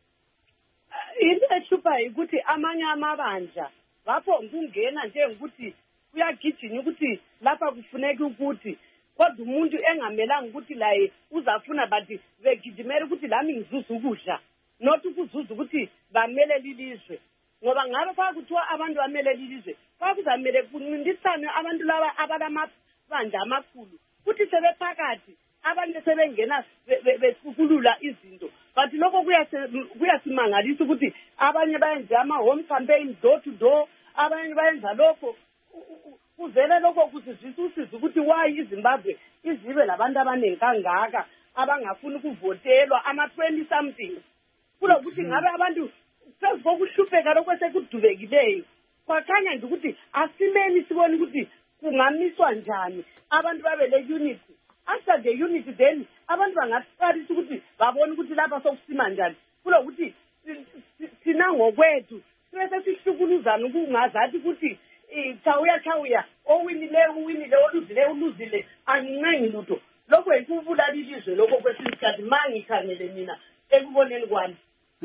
Speaker 10: Into ehlupha ukuthi amanye amabandla lapho kungena nje ukuthi kuyagijinya ukuthi lapha kufuneka ukuthi kodwa umuntu engamelanga ukuthi laye uzafuna bathi begijimela ukuthi lami ngizuza ukudla, not ukuzuza ukuthi bamele lilizwe. Ngoba ngabe kwakuthiwa abantu bamele lilizwe kwakuzamele kuncintisane abantu laba abalamabandla amakhulu futhi sebephakathi abantu sebengena befukulula izinto. But lokho kuyasimangalisa ukuthi abanye bayenza ama-home campaign door to door, abanye bayenza lokho. Kuzele lokho kusizisa usiza ukuthi why iZimbabwe izibe labantu abaningi kangaka abangafuni ukuvotelwa ama-20 something. Kulokuthi ngabe abantu sekuhlupheka lokho sekudubekileyo. Kwakhanya nje ukuthi asimeni sibone ukuthi kungamiswa njani abantu babe le-unity. After the unity then abantu bangaqalisa ukuthi babone ukuthi lapha sokusima njani. Kulokuthi tina ngokwetu sibese sihlukuluzana ukungazathi ukuthi chauya owinile oluzile angincengi lutho lokho yikubulala ilizwe lokho kwesinye isikhathi mangikhangele mina ekuboneni kwami.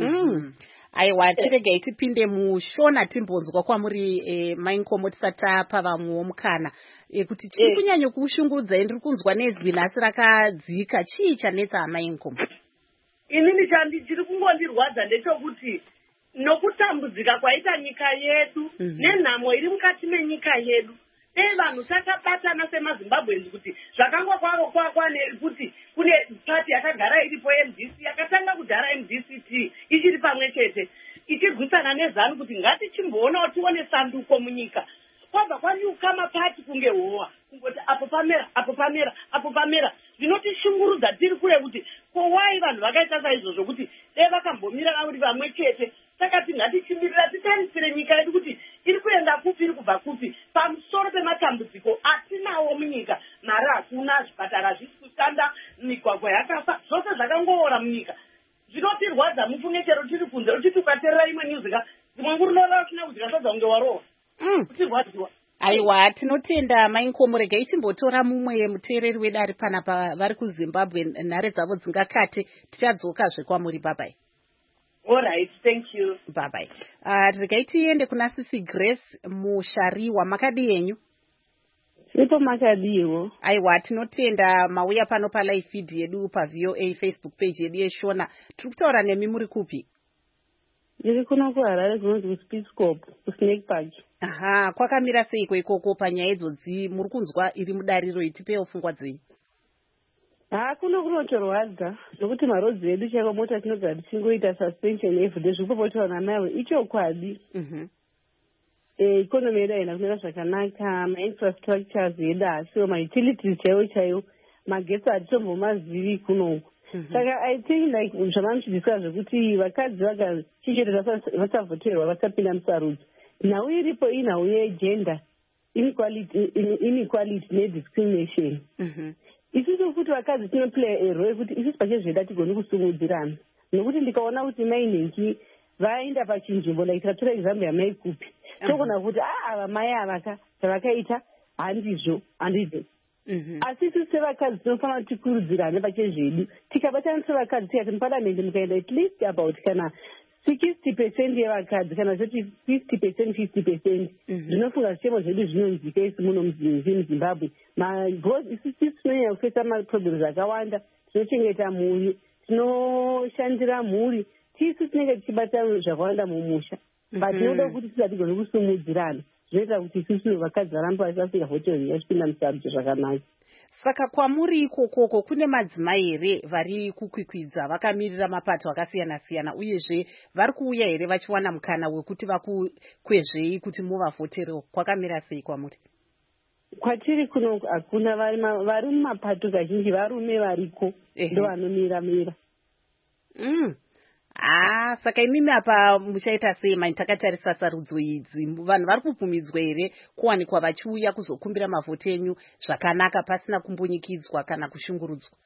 Speaker 1: Aiwa tirege tipinde mushona timbonzwa kwamuri mainkomo tisatapa vamwe mukana kuti chiri kunyanya kushungurudza ndiri kunzwa nezwi nhasi rakadzika chii chanetsa mainkomo.
Speaker 10: Inini chiri kungondirwadza ndechokuti nokutambudzika kwaita nyika yedu nenhamo iri mukati menyika yedu dei vanhu takabatana semazimbabwenzi kuti zvakangwa kwane kuti kune pati yakagara iripo MDC yakatanga kudhara MDCT ichiri pamwe chete ichirwisana nezanu kuti ngatichimboonawo tione sanduko munyika kwabva kwanyuka mapati kunge howa kungoti apo pamera zvinotishungurudza tiri kure kuti kowai vanhu vakaita saizvozvo kuti dei vakambomirana kuti vamwe chete saka tingatichimirira titarisire nyika yedu kuti iri kuenda kupi iri kubva kupi pamusoro pematambudziko atinawo munyika mari hakuna zvipatara zvisi kushanda migwagwa yakafa zvose zvakangoora munyika zvinotirwadza mufunge chero tiri kunze uchiti ukateerera imwe nyuzika dzimwe ngurunorara usina kudzikasodza kunge warohwa kutirwadziwa.
Speaker 1: Aiwa tinotenda mainkomo regai timbotora mumwe muteereri wedu ari panapa vari kuZimbabwe nhare dzavo dzingakate tichadzokazve kwamuri babai.
Speaker 10: All right, thank you.
Speaker 1: Bye bye. Regai tiende kuna Sisi Grace Mushariwa makadi yenyu.
Speaker 13: Ipo makadiwo.
Speaker 1: Aiwa tinotenda mauya pano pa live feed yedu pa VOA Facebook page yedu yeshona. Tiri kutaura nemi muri kupi?
Speaker 13: Ndiri kuno kuHarare kunonzi kuSpeedscope kuSnake Park.
Speaker 1: Aha, kwakamira seiko ikoko panyaya idzodzi muri kunzwa iri mudariro itipewo pfungwa dzenyu?
Speaker 13: Kuno kunotorwadza nokuti marodzi edu chaiko mota tinogara tichingoita suspension everyday zvikupotaura nayo ichokwadi. Ikonomi yedu haina kumira zvakanaka, mainfrastructures edu hasiwo, mautilities chaiwo magetsi hatitombomazivi kunoku. Saka I think like zvamanochidiswa zvekuti vakadzi vakachinjere vasavhoterwa vasapinda musarudzo. Nhau iripo inhau yegender inequality nediscrimination. Isusu futi vakadzi tinoplay a role yekuti isusu pachezveda tigoni kusumudzirana nokuti ndikaona kuti mainhingi vaenda pachinzvimbo like tatora example yamai kupi togona kuti ava mai avaka zvavakaita handizvo asi isusu sevakadzi tinofanira kuti tikurudzirane pachezvedu tikabatana sevakadzi tikati muparamendi mukaenda at least about kana 60% yevakadzi kana zoti 50% zvinofunga zvichemo zvedu zvinonzika isi muno muzimbabwe isusu tinonyanya kufesa maproblems akawanda tinochengeta mhuri tinoshandira mhuri tisu tinenge tichibata zvakawanda mumusha but tinoda kuti tisatigone kusumudzirana zvinoita kuti isusu vakadzi varamba vasasvika vhoteri yachipinda musarudzo zvakanaka.
Speaker 1: Saka kwamuri ikokoko kune madzimai here vari kukwikwidza vakamirira mapato akasiyana-siyana uyezve vari kuuya here vachiwana mukana wekuti vakukwezvei kuti muvavhoterewo kwakamira sei kwamuri?
Speaker 13: Kwatiri kuno hakuna vari mumapato kazhinji varume variko ndo vanomira.
Speaker 1: Saka imimi apa muchaita sei takatarisa sarudzo idzi vanhu vari kubvumidzwa here kuwanikwa vachiuya kuzokumbira mavhoti enyu zvakanaka pasina kumbunyikidzwa kana kushungurudzwa?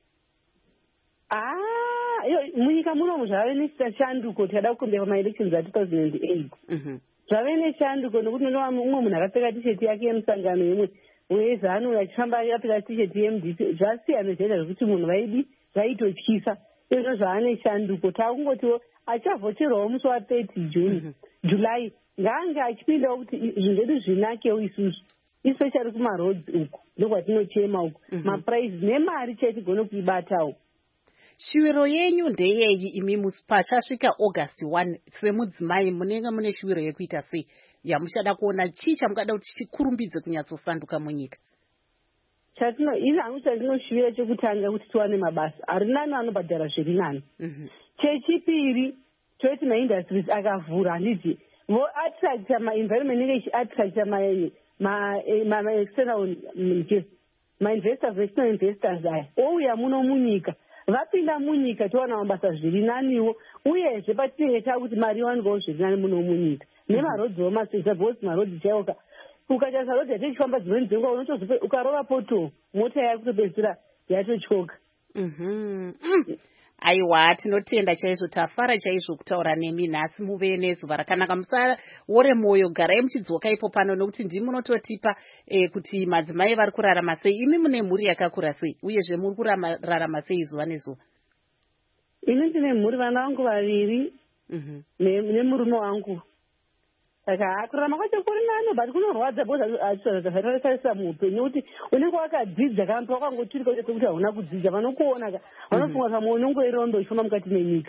Speaker 13: Munyika munomu zvave neshanduko tikada kukumbira pamaelections a2008 zvave neshanduko nokuti ndowa umwe munhu akapfeka tisheti yake yemusangano yemwe wezanu achifamba akapfeka tisheti yeMDC zvasiyana zvaita zvekuti munhu vaitotyisa izvo zvaane shanduko takungotiwo achavhoterwawo musi wa30 July ngaange achipindawo kuti zvinhu zvedu zvinakewo isusu especially kumarodzi uku ndokwatinochema uku maprize nemari chaitigone kuibatawo.
Speaker 1: Shuviro yenyu ndeyeyi imi pachasvika August 1 semudzimai munenge mune shuviro yekuita sei yamuchada kuona chii chamungada kuti chikurumbidze kunyatsosanduka munyika?
Speaker 13: Hangu chandinoshuvira chekutanga kuti tiwane mabasa ari nani anobhadhara zviri nani. Chechipiri toiti maindustries akavhura handiti voattracta maenvironment inenge ichiattracta maexternal mainvestors external investors aya ouya muno munyika vapinda munyika towana mabasa zviri naniwo uyezve patinenge takuti mari iwanikawo zviri nani muno munyika nemarodzi womasisa bhosi marodzi chaiwoka ukatarisa rodzi yatichifamba dzimweni dzenguva unotozope ukarova poto mota yakutopedzisira yatotyoka.
Speaker 1: Aiwa, tinotenda chaizvo, tafara chaizvo kutaura nemi nhasi. Muve nezuva rakanaka, musaore mwoyo, garai muchidzoka ipo pano, nokuti ndimi munototipa kuti madzimai vari kurarama sei. Imi mune mhuri yakakura sei, uyezve muri kurarama sei zuva nezuva?
Speaker 13: Ini ndine mhuri, vana vangu 2 nemurume wangu. Saka kurarama kwacho kuri nani, but kunorwadza bozvatarisa muupenyu, kuti unenge wakadzidza kana wakangoturika kuti hauna kudzidza, vanokuona vanofunga kama unongoirondo uchifamba mukati menyika.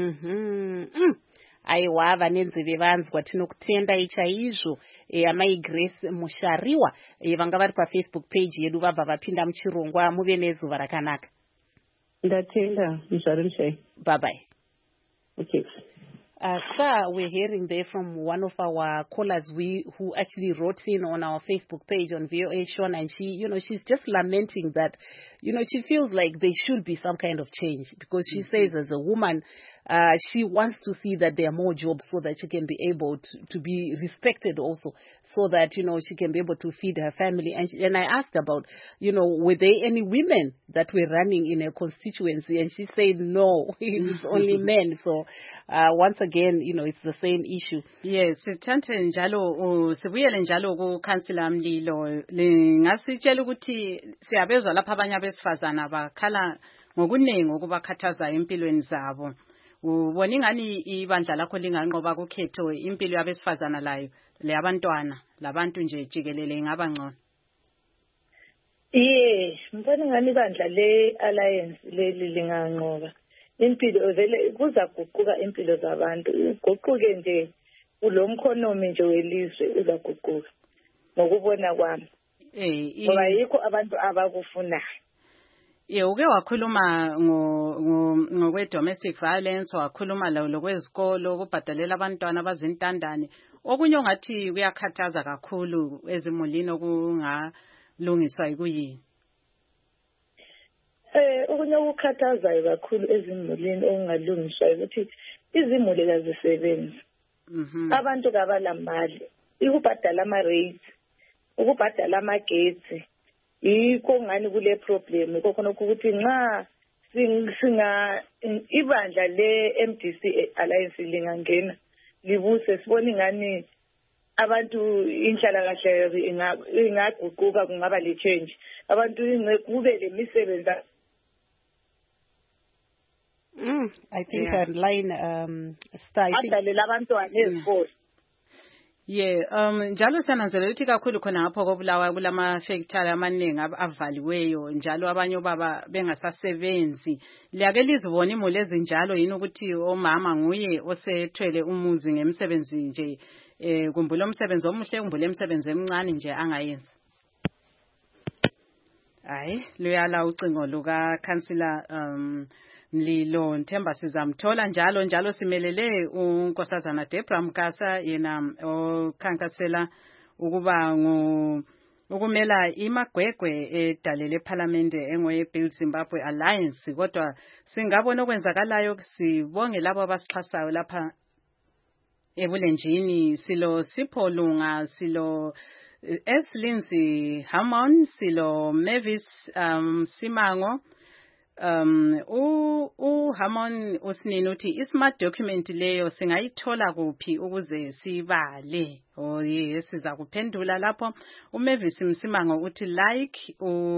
Speaker 1: Aiwa, vane nzeve vanzwa, tinokutendai chaizvo. Amai Grace Mushariwa vanga vari pafacebook page yedu vabva vapinda muchirongwa. Muve nezuva rakanaka.
Speaker 13: Ndatenda Mushari Mushai.
Speaker 1: Bye bye.
Speaker 13: Okay.
Speaker 1: Sir, we're hearing there from one of our callers who actually wrote in on our Facebook page on VOA Shona, and she's just lamenting that, she feels like there should be some kind of change, because she says as a woman, she wants to see that there are more jobs so that she can be able to be respected also, so that, she can be able to feed her family. And I asked about, were there any women that were running in her constituency? And she said no, it's only men. So once again, it's the same issue.
Speaker 2: Yes, sithanthe njalo sibuyele njalo kuCouncillor Mlilo, ngasitshela ukuthi siyabezwa lapha abanye abesifazana bakhala ngokuningi okubakhathaza empilweni zabo. Ubona ingani ibandla lakho linganqoba kukhetho impilo yabesifazana layo leabantwana labantu nje jikelele ingaba ngcono?
Speaker 12: Ngibona ingani ibandla le-alliance leli linganqoba impilo, vele kuzaguquka impilo zabantu, uguquke nje kulomkhonomi nje welizwe, uzaguquka ngokubona kwami, ngoba yikho abantu abakufunayo.
Speaker 2: Uke wakhuluma ngokwe-domestic violence, wakhuluma lokwezikolo, ukubhadalela abantwana abazintandane. Okunye ongathi kuyakhathaza kakhulu ezimulini okungalungiswa yikuyini?
Speaker 12: Okunye okukhathazayo kakhulu ezimulini okungalungiswa ukuthi izimuli kazisebenzi. Abantu kabalamali, ikubhadala ama-rates, ukubhadala amagetsi. Yikho ngani kule problem, yikho khona ukuthi nxa singa ibandla le-MDC Alliance lingangena libuse, sibona ingani abantu inhlalakahle ingaguquka, kungaba le change, abantu kube le misebenzi.
Speaker 1: I think her line started.
Speaker 12: Adalela abantwana ezikolo.
Speaker 2: Njalo sananzelela ukuthi kakhulu khona ngapho kobulawa kulama factory amaningi avaliweyo, njalo abanye obaba bengasasebenzi. Liyake lizibona imuli ezinjalo yini ukuthi omama nguye osethwele umuzi ngemsebenzi nje, kumbula umsebenzi omuhle, kumbula umsebenzi emncane nje angayenza? Hayi, luyala ucingo luka Councillor Mlilo, Nthemba sizamthola njalo simelele uNkosazana Deborah Mkasa, yena okhankasela ukuba ukumela iMagwegwe edalele eParliament engoye Build Zimbabwe Alliance. Kodwa singabona okwenzakalayo, sibonge labo abasixhasayo lapha ebulenjini. Silo Sipho Lunga, silo Lindsay Hammond, silo Mavis Simango. Hammond usinini uthi ismart document leyo singayithola kuphi ukuze sibale? Yes, siza kuphendula lapho. uMavis Msimango uthi like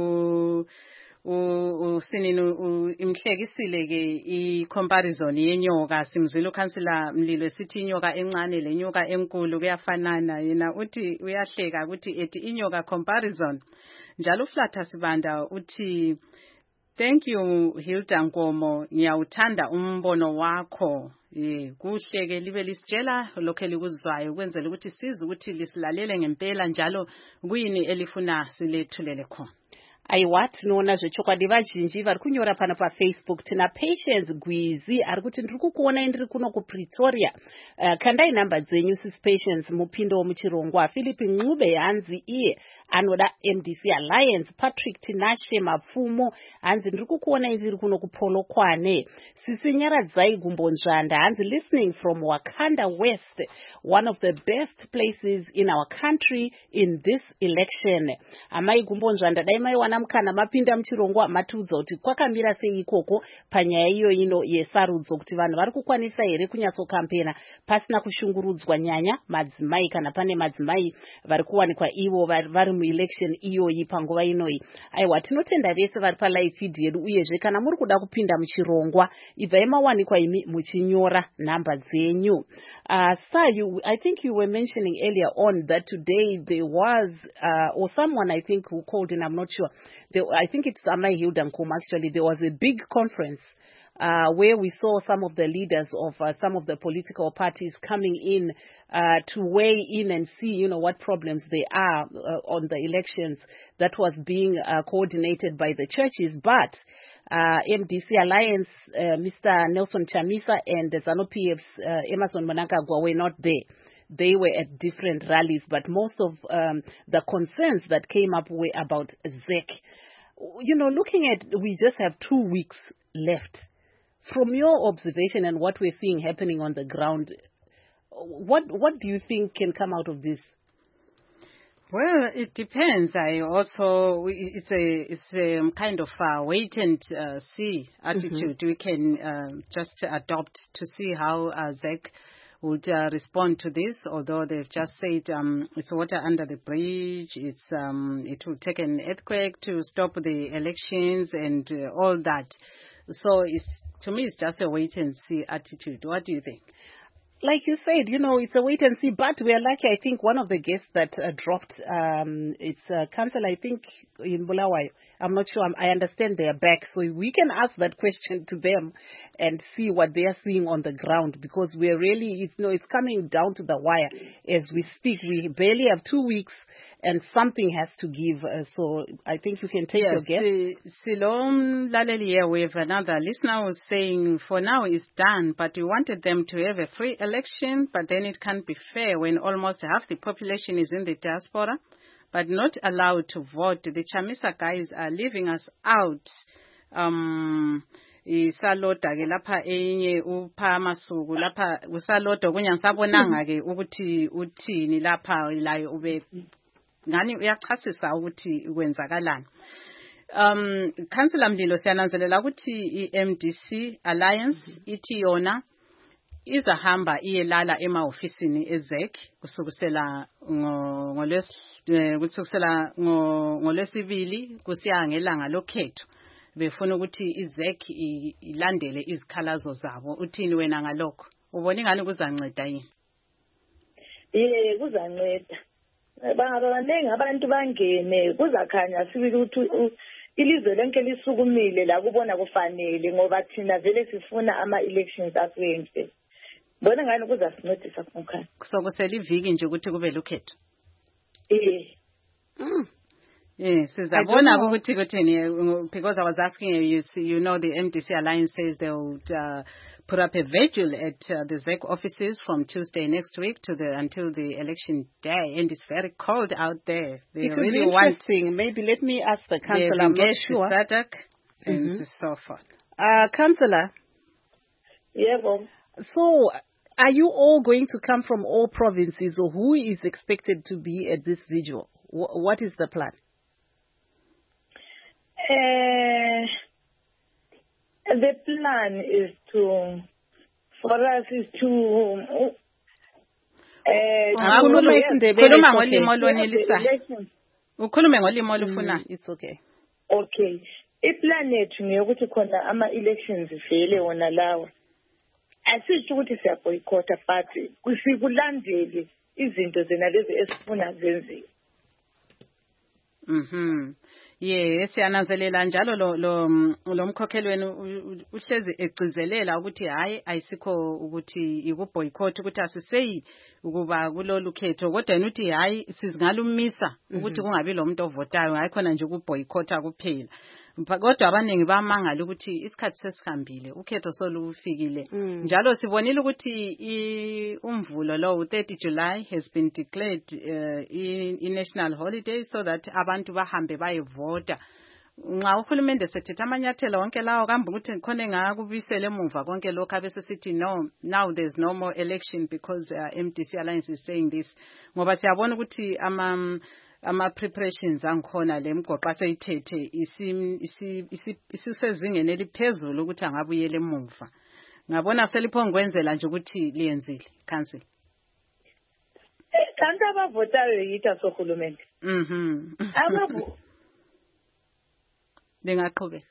Speaker 2: usinini imhlekisile ke i-comparison yenyoka. Simzwile uCouncillor Mlilo sithi inyoka encane lenyoka enkulu kuyafanana, yena uthi uyahleka ukuthi ethi inyoka comparison. Njalo uFlatha Sibanda uthi thank you Hilda Nkomo, ngiyawuthanda umbono wakho. Kuhleke libe lisitshela lokho elikuzwayo ukwenzela ukuthi size ukuthi lisilalele ngempela njalo kuyini elifuna silethulele khona.
Speaker 1: Aiwa, tinoona zvechokwadi vazhinji vari kunyora pano paFacebook. Tina Patience Gwizi ari kuti ndiri kukuonai ndiri kuno kuPretoria. Kandai namba dzenyu sis Patience mupindo muchirongwa. Philip Ncube hanzi iye anoda MDC Alliance. Patrick Tinashe Mapfumo hanzi ndiri kukuonai ndiri kuno kuPolokwane. Sisi Nyaradzai Gumbonzvanda hanzi listening from Wakanda West, one of the best places in our country in this election. Amai Gumbonzvanda dai mai wana mana mukana mapinda muchirongwa matiudza kuti kwakamira sei ikoko panyaya iyo yesarudzo kuti vanhu vari kukwanisa here kunyatsokampena pasina kushungurudzwa nyanya madzimai kana pane madzimai vari kuwanikwa ivo vari muelection iyoyi panguva inoyi. Aiwa, tinotenda vese vari palive feed yedu, uyezve kana muri kuda kupinda muchirongwa ibvai mawanikwa imi muchinyora nhamba dzenyu. Sir, I think you were mentioning earlier on that today there was, or someone I think who called in, I'm not sure, I think it's Amai Hildankom actually, there was a big conference where we saw some of the leaders of some of the political parties coming in to weigh in and see, what problems there are on the elections that was being coordinated by the churches. But MDC Alliance, Mr. Nelson Chamisa and the ZANU-PF's Emmerson Mnangagwa were not there. They were at different rallies, but most of the concerns that came up were about ZEC. Looking at, we just have 2 weeks left. From your observation and what we're seeing happening on the ground, what do you think can come out of this?
Speaker 2: Well, it depends. It's a kind of wait and see attitude. We can just adopt to see how ZEC would respond to this. Although they've just said it's water under the bridge. It will take an earthquake to stop the elections and all that. So to me, it's just a wait and see attitude. What do you think?
Speaker 1: Like you said, it's a wait and see, but we are lucky. I think one of the guests that dropped, it's Councillor, I think, in Bulawayo. I'm not sure. I understand they are back. So we can ask that question to them and see what they are seeing on the ground, because we're really, it's coming down to the wire as we speak. We barely have 2 weeks and something has to give. So I think you can take your guess.
Speaker 2: Silom Lalelier, we have another listener who's saying, for now it's done, but we wanted them to have a free election, but then it can't be fair when almost half the population is in the diaspora, but not allowed to vote. The Chamisa guys are leaving us out. Isaloda ke lapha enye upha masuku lapha usaloda kunyansabonanga ke ukuthi uthini lapha la ube ngani uyachasisa ukuthi kwenzakalani. Councillor Mlilo, siyananzelela ukuthi iMDC Alliance ithi yona izahamba iyelala ema-ofisini eZEC kusukela ngolwesibili kusiya ngelanga lokhetho. Befuna ukuthi iZEC ilandele izikhalazo zabo. Uthini wena ngalokho? Ubona ingani kuzanceda yini?
Speaker 12: Kuzanceda. Bangabanengi abantu bangene kuzakhanya sibili ukuthi ilizwe lonke lisukumile la kubona kufanele ngoba thina vele sifuna ama-elections asenhle. Bona ngani kuzasincedisa khona.
Speaker 2: Kusele iviki nje ukuthi kube lokhetho. Yes, sizabona ukuthi kuthini, because I was asking you, the MDC Alliance says they would put up a vigil at the ZEC offices from Tuesday next week until the election day, and it's very cold out there. They
Speaker 1: it
Speaker 2: really
Speaker 1: would be interesting. Maybe let me ask the councillor. I'm not sure.
Speaker 2: And so forth.
Speaker 1: Councillor.
Speaker 12: Yeah,
Speaker 1: so, are you all going to come from all provinces, or who is expected to be at this vigil? What is the plan?
Speaker 12: The plan is
Speaker 1: It's okay.
Speaker 12: Okay. Iplan yethu ngeyokuthi khona ama-elections vele wona lawa. Asisho ukuthi siyaboycotha, but sikulandele izinto zena lezi esifuna zenziwe.
Speaker 2: Yes, siyananzelela njalo lo mkhokheli wenu uhlezi egcizelela ukuthi hayi ayisikho ukuthi ikuboycott ukuthi asiseyi ukuba kulolu khetho, kodwa yena uthi hayi sizingalumisa ukuthi kungabi lo muntu ovotayo, hayi khona nje ukuboycotta kuphela. Kodwa abaningi bamangala ukuthi isikhathi sesihambile, ukhetho solufikile. Njalo sibonile ukuthi umvulo lo 30 July has been declared i-national holiday so that abantu bahambe bayevota. Nxa uhulumende sethetha amanyathelo wonke lawo kambe ukuthi khona engakubisela emuva konke lokho abese sithi no, now there's no more election because MDC Alliance is saying this. Ngoba siyabona ukuthi ama-preparations angikhona lemgoqa seyithethe isisezingeni eliphezulu ukuthi angabuyela emuva. Ngabona seliphongikwenzela nje ukuthi liyenzile council.
Speaker 12: Kanti abavotayo yitha sohulumende.
Speaker 2: Ngingaqhubeka.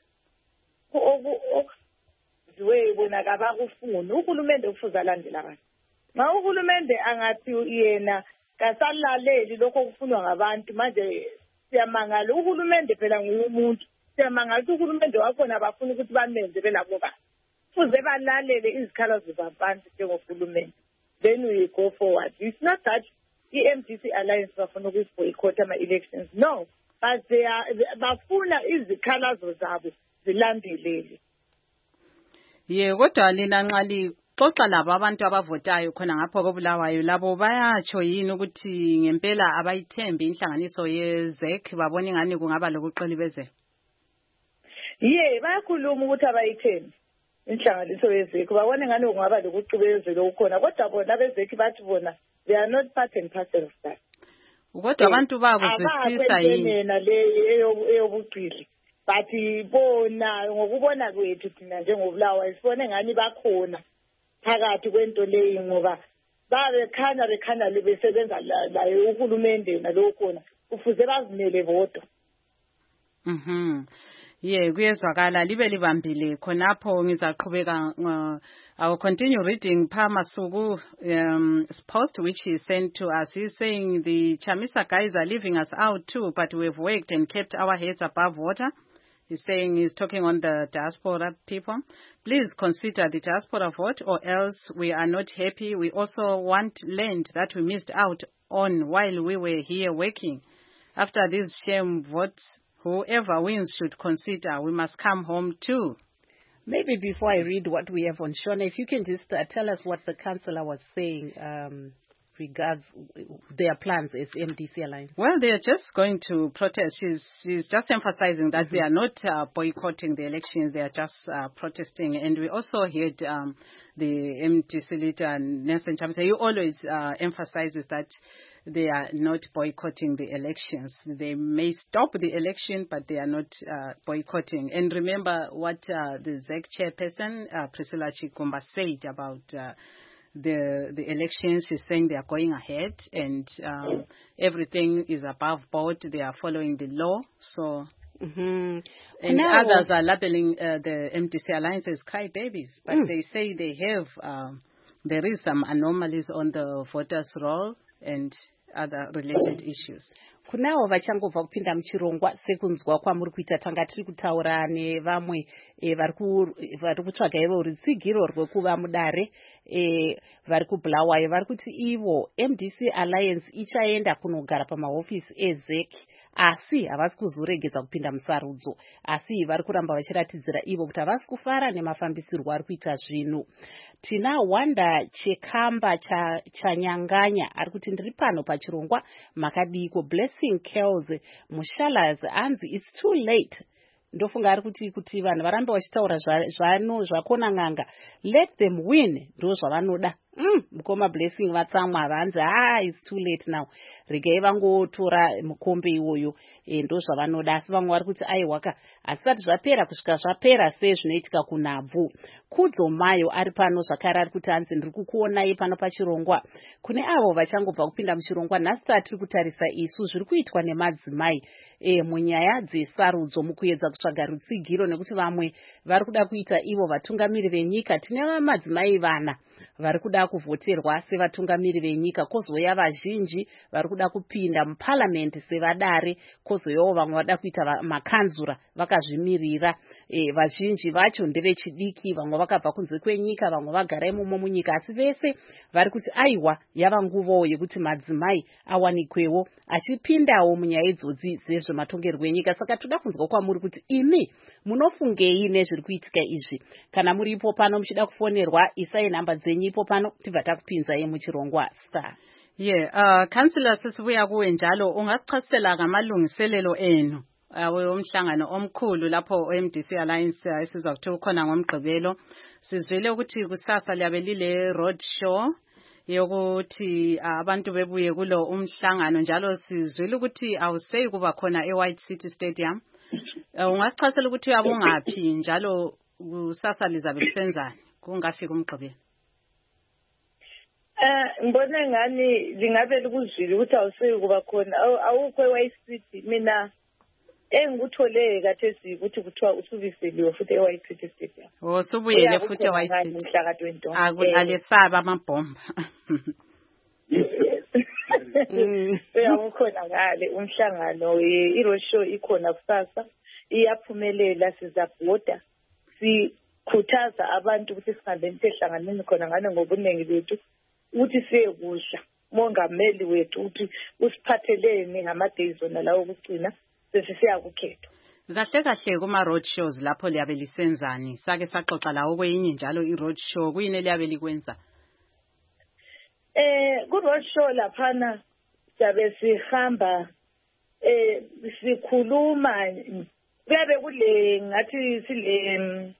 Speaker 12: Bona kabakufuni uhulumende kufuza alandela abantu. Ma uhulumende angathi yena kasalaleli lokho okufunwa ngabantu manje siyamangala uhulumende phela ngumuntu siyamangala ukuthi uhulumende wakhona abafuna ukuthi bamenze belabo ba kuze balalele izikhalazo zabantu njengohulumende then we go forward. It's not that i-MDC Alliance bafuna ukuboycott ama-elections, no, but bafuna izikhalazo zabo zilandelele.
Speaker 2: Kodwa lina nxa lixoxa labo abantu abavotayo khona ngapho koBulawayo labo bayatsho yini ukuthi ngempela abayithembi inhlanganiso yeZEC babona ingani kungaba lokuqilibezela?
Speaker 12: Bayakhuluma ukuthi abayithembi inhlanganiso yeZEC babona ingani kungaba lokuqilibezela okukhona kodwa bona beZEC bathi bona they are not part and parcel of that.
Speaker 2: Kodwa abantu bakuzwisisa yini
Speaker 12: le eyobuqili? Bathi bona ngokubona kwethu thina njengoBulawayo sibone ngani bakhona phakathi kwento leyi ngoba bekhanya besebenza la uhulumende nalokhona kufuze bazimele bodwa.
Speaker 2: Kuyezwakala libe libambile khonapho ngizaqhubeka. I will continue reading Pamasuku's post which he sent to us. He's saying the Chamisa guys are leaving us out too, but we've worked and kept our heads above water. He's saying he's talking on the diaspora people. Please consider the diaspora vote or else we are not happy. We also want land that we missed out on while we were here working. After these shame votes, whoever wins should consider we must come home too.
Speaker 1: Maybe before I read what we have on Shona, if you can just tell us what the councillor was saying regards their plans as MDC Alliance.
Speaker 2: Well, they are just going to protest. She's just emphasizing that they are not boycotting the elections. They are just protesting. And we also heard the MDC leader, Nelson Chamisa. He always emphasizes that they are not boycotting the elections. They may stop the election, but they are not boycotting. And remember what the ZEC chairperson, Priscilla Chikumba, said about the elections. She's saying they are going ahead and everything is above board. They are following the law. So, and others are labeling the MDC Alliance as crybabies, but they say they have, there is some anomalies on the voters' roll and other related issues.
Speaker 1: Kunawo vachangobva kupinda muchirongwa sekunzwa kwamuri kuita tanga tiri kutaura nevamwe vari kutsvaga ivo rutsigiro rwekuva mudare vari kuBulawayo vari kuti ivo MDC Alliance ichaenda kunogara pamahofisi eZEC asi havasi kuzoregedza kupinda musarudzo asi vari kuramba vachiratidzira ivo kuti havasi kufara nemafambisirwo ari kuita zvinhu. Tina Wanda Chekamba Chanyanganya ari kuti ndiri pano pachirongwa makadiko. Blessing Kells Mushalazi anzi it's too late. Ndofunga ari kuti vanhu varambe vachitaura zvakona nganga let them win ndo zvavanoda. Mukoma Blessing vatsamwa vanzi it's too late now. Regai vangotora mukombe iwoyo ndo zvavanoda asi vamwe vari kuti aiwaka asati zvapera kusvika zvapera sezvinoitika kunhabvu. Kudzo Mayo ari pano zvakare ari kuti anzi ndiri kukuonai pano pachirongwa. Kune avo vachangobva kupinda muchirongwa nhasi tiri kutarisa isu zviri kuitwa nemadzimai munyaya dzesarudzo mukuedza kutsvaga rutsigiro nekuti vamwe vari kuda kuita ivo vatungamiri venyika. Tine madzimai vana vari kuda kuvhoterwa sevatungamiri venyika, kozouya vazhinji vari kuda kupinda muparliament sevadare, kozouyawo vamwe vada kuita makanzura vakazvimirira. Vazhinji vacho ndevechidiki, vamwe vakabva kunze kwenyika, vamwe vagara imomo munyika, asi vese vari kuti aiwa yava nguvawo yekuti madzimai awanikwewo achipindawo munyaya idzodzi dzezvematongerwo enyika. Saka toda kunzwa kwamuri kuti imi munofungei nezviri kuitika izvi. Kana muripo pano muchida kufonerwa isai nhamba dzenyu ipo pano tibva takupinzai muchirongwa star.
Speaker 2: Councillor sisibuya kuwe njalo ungachasisela ngamalungiselelo enu umhlangano omkhulu lapho MDC Alliance esizwa ukuthi ukhona ngoMgqibelo. Sizwile ukuthi kusasa liyabe lile road show yokuthi abantu bebuye kulo umhlangano njalo sizwile ukuthi awuseyi kuba khona eWhite City Stadium. Ungachasela ukuthi uyabungaphi njalo kusasa lizabe lisenzani kungafika umgqibelo?
Speaker 12: Ngibona ngani lingabe likuzwile ukuthi awuseyi kuba khona awukho eWhite City. Mina engikuthole kathesi ukuthi kuthiwa usubiseliwe futhi eWhite City Stadium.
Speaker 2: Usubuyele futhi eWhite City
Speaker 12: mhla ka-20.
Speaker 2: Alisaba amabhomba.
Speaker 12: Uyakhona ngale umhlangano i-road show ikhona kusasa iyaphumelela sizabhoda sikhuthaza abantu ukuthi sihambeni sehlanganeni khona ngane ngobuningi bethu ukuthi siyekudla mongameli wethu ukuthi usiphatheleni ngama-days wona lawo okugcina sesiya kukhetho.
Speaker 2: Kahle kuma road shows lapho liyabe lisenzani? Sake saxoxa lawo kwenye njalo i-road show kuyini liyabe likwenza?
Speaker 12: Ku-road show laphana siyabe sihamba sikhuluma kuyabe kule ngathi sile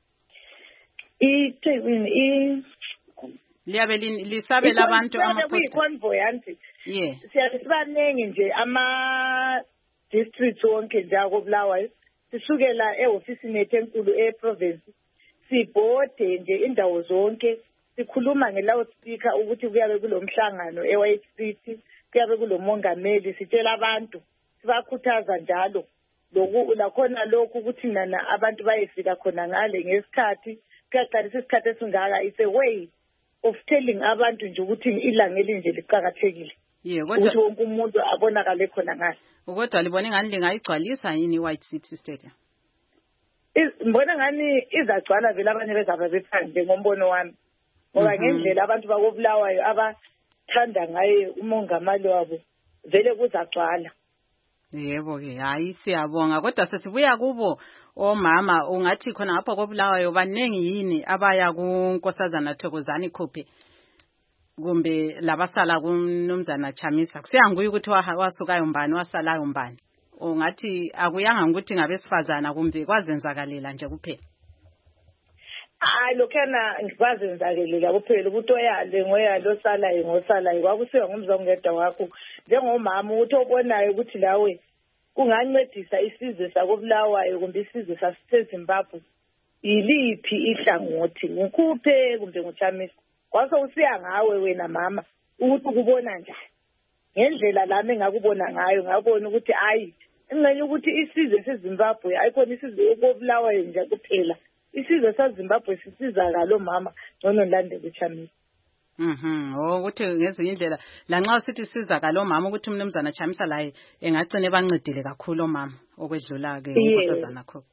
Speaker 2: liyabe lisabela abantu
Speaker 12: kuyi-convoy anti siyabe sibaningi nje district wonke njako Bulawayo sisukela ehofisini yethu enkulu eprovince sibhode nje indawo zonke sikhuluma nge-loudspeaker ukuthi kuyabe kulomhlangano eWhite City kuyabe kulomongameli sitshela abantu sibakhuthaza njalo lakhona lokhu ukuthi nana abantu bayefika khona ngale ngesikhathi kuyaqalisa isikhathi esingaka it's a way of telling abantu nje ukuthi ilanga elinje liqhakathekile ukuthi wonke umuntu abonakale khona ngale.
Speaker 2: Kodwa libone ngani lingayigcwalisa yini iWhite City Stadium?
Speaker 12: Ngibona ngani izagcwala vele abanye bezaba bephandle ngombono wami ngoba ngendlela abantu bakobulawayo abathanda ngaye umongamali wabo vele kuzagcwala.
Speaker 2: Yebo ke hayi siyabonga kodwa sesibuya kubo omama ungathi khona ngapha kobulawayo banengi yini abaya kuNkosazana Thokozani Khuphe kumbe labasala kuMnumzana Chamisa kusiyanguye ukuthi wasukayo mbani wasalayo mbani ungathi akuyanga ukuthi ngabesifazana kumbe kwazenzakalela nje kuphela?
Speaker 12: Lokhana ngikwazenzakelela kuphela ukuthi oyale ngoyalo osalayo ngosalayo kwakusiwa ngumzongedwa wakho njengomama ukuthi obonayo ukuthi lawe kungancedisa isizwe sakobulawayo kumbe isizwe saseZimbabwe yiliphi ihlangothi ngukhuphe kumbe nguChamisa kwase usiya ngawe wena mama ukuthi ukubona njani ngendlela lami engakubona ngayo ngabona ukuthi hayi ingcenye ukuthi isizwe seZimbabwe ayikhona isizwe okobulawayo nje kuphela isizwe saZimbabwe sisiza kalo mama ngcono ngilandele uChamisa.
Speaker 2: Ukuthi ngezinye indlela la nxa usithi siza kalo mama ukuthi uMnumzana Chamisa la engagcine bancedile kakhulu omama okwedlula ke uNkosazana Khuphe.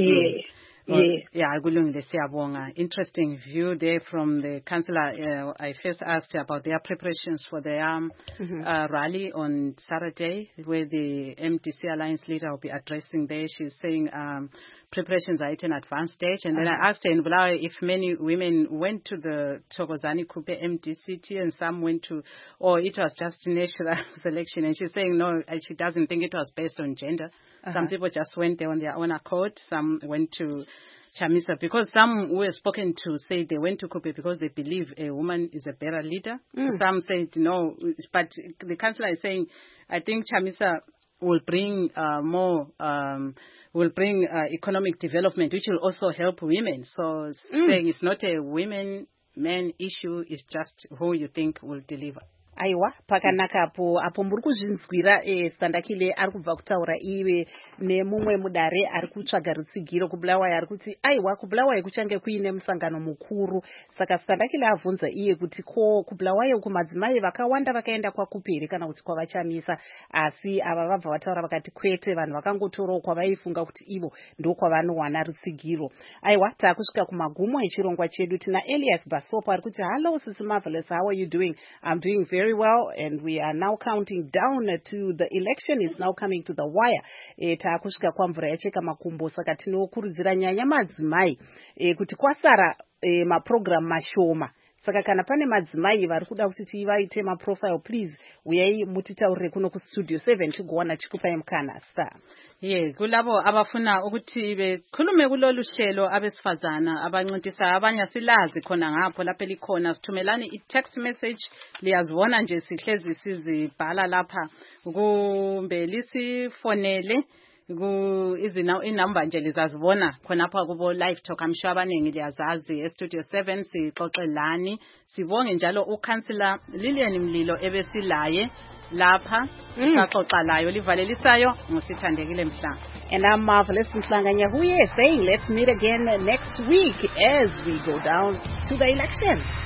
Speaker 2: Yeah, kulungile siyabonga. Interesting view there from the councillor. I first asked about their preparations for their rally on Saturday, where the MDC Alliance leader will be addressing there. She's saying preparations are at an advanced stage. And then I asked her in Bulawayo if many women went to the Thokozani Khuphe MDCT and some went to, or it was just natural selection. And she's saying no, she doesn't think it was based on gender. Some people just went there on their own accord. Some went to Chamisa because some who were spoken to say they went to Khuphe because they believe a woman is a better leader. Some said no, but the councillor is saying, I think Chamisa will bring economic development, which will also help women. So saying it's not a women-men issue, it's just who you think will deliver.
Speaker 1: Aiwa pakanaka apo muri kuzvinzwira Sandakile ari kubva kutaura iwe nemumwe mudare ari kutsvaga rutsigiro kuBulawayo ari kuti aiwa kuBulawayo kuchange kuine musangano mukuru saka Sandakile avunza iye kuti ko kuBulawayo kumadzimai vakawanda vakaenda kwaKhuphe kana kuti kwavaChamisa asi ava vabva vataura vakati kwete vanhu vakangotorawo kwavaifunga kuti ivo ndokwavanowana rutsigiro. Aiwa takusvika kumagumo echirongwa chedu tina Elias Basopo ari kuti hello Sisi Marvelous, how are you doing? I'm doing very well, and we are now counting down to the election is now coming to the wire. Takusvika kwamvura yacheka makumbo saka tinokurudzira nyanya madzimai kuti kwasara maprogram mashoma saka kana pane madzimai vari kuda kuti tivaite maprofile please uyai mutitaurire kuno kustudio 7 chigowana chikupai mukana star.
Speaker 2: Kulabo abafuna ukuthi bekhulume kulolu hlelo abesifazana abancintisa abanye silazi khona ngapho lapha likhona sithumelani i-text message liyazibona nje sihlezi sizibhala lapha kumbe lisifonele inamba nje lizazibona khonapha kubo live talk amsho abaningi liyazazi estudio 7 sixoxelani sibonge njalo uCouncillor Lilian Mlilo ebesilaye lapha saxoxa layo livalelisayo ngosithandekile Mhlanga.
Speaker 1: And I'm Marvelous Mhlanga Nyahuye saying let's meet again next week as we go down to the election.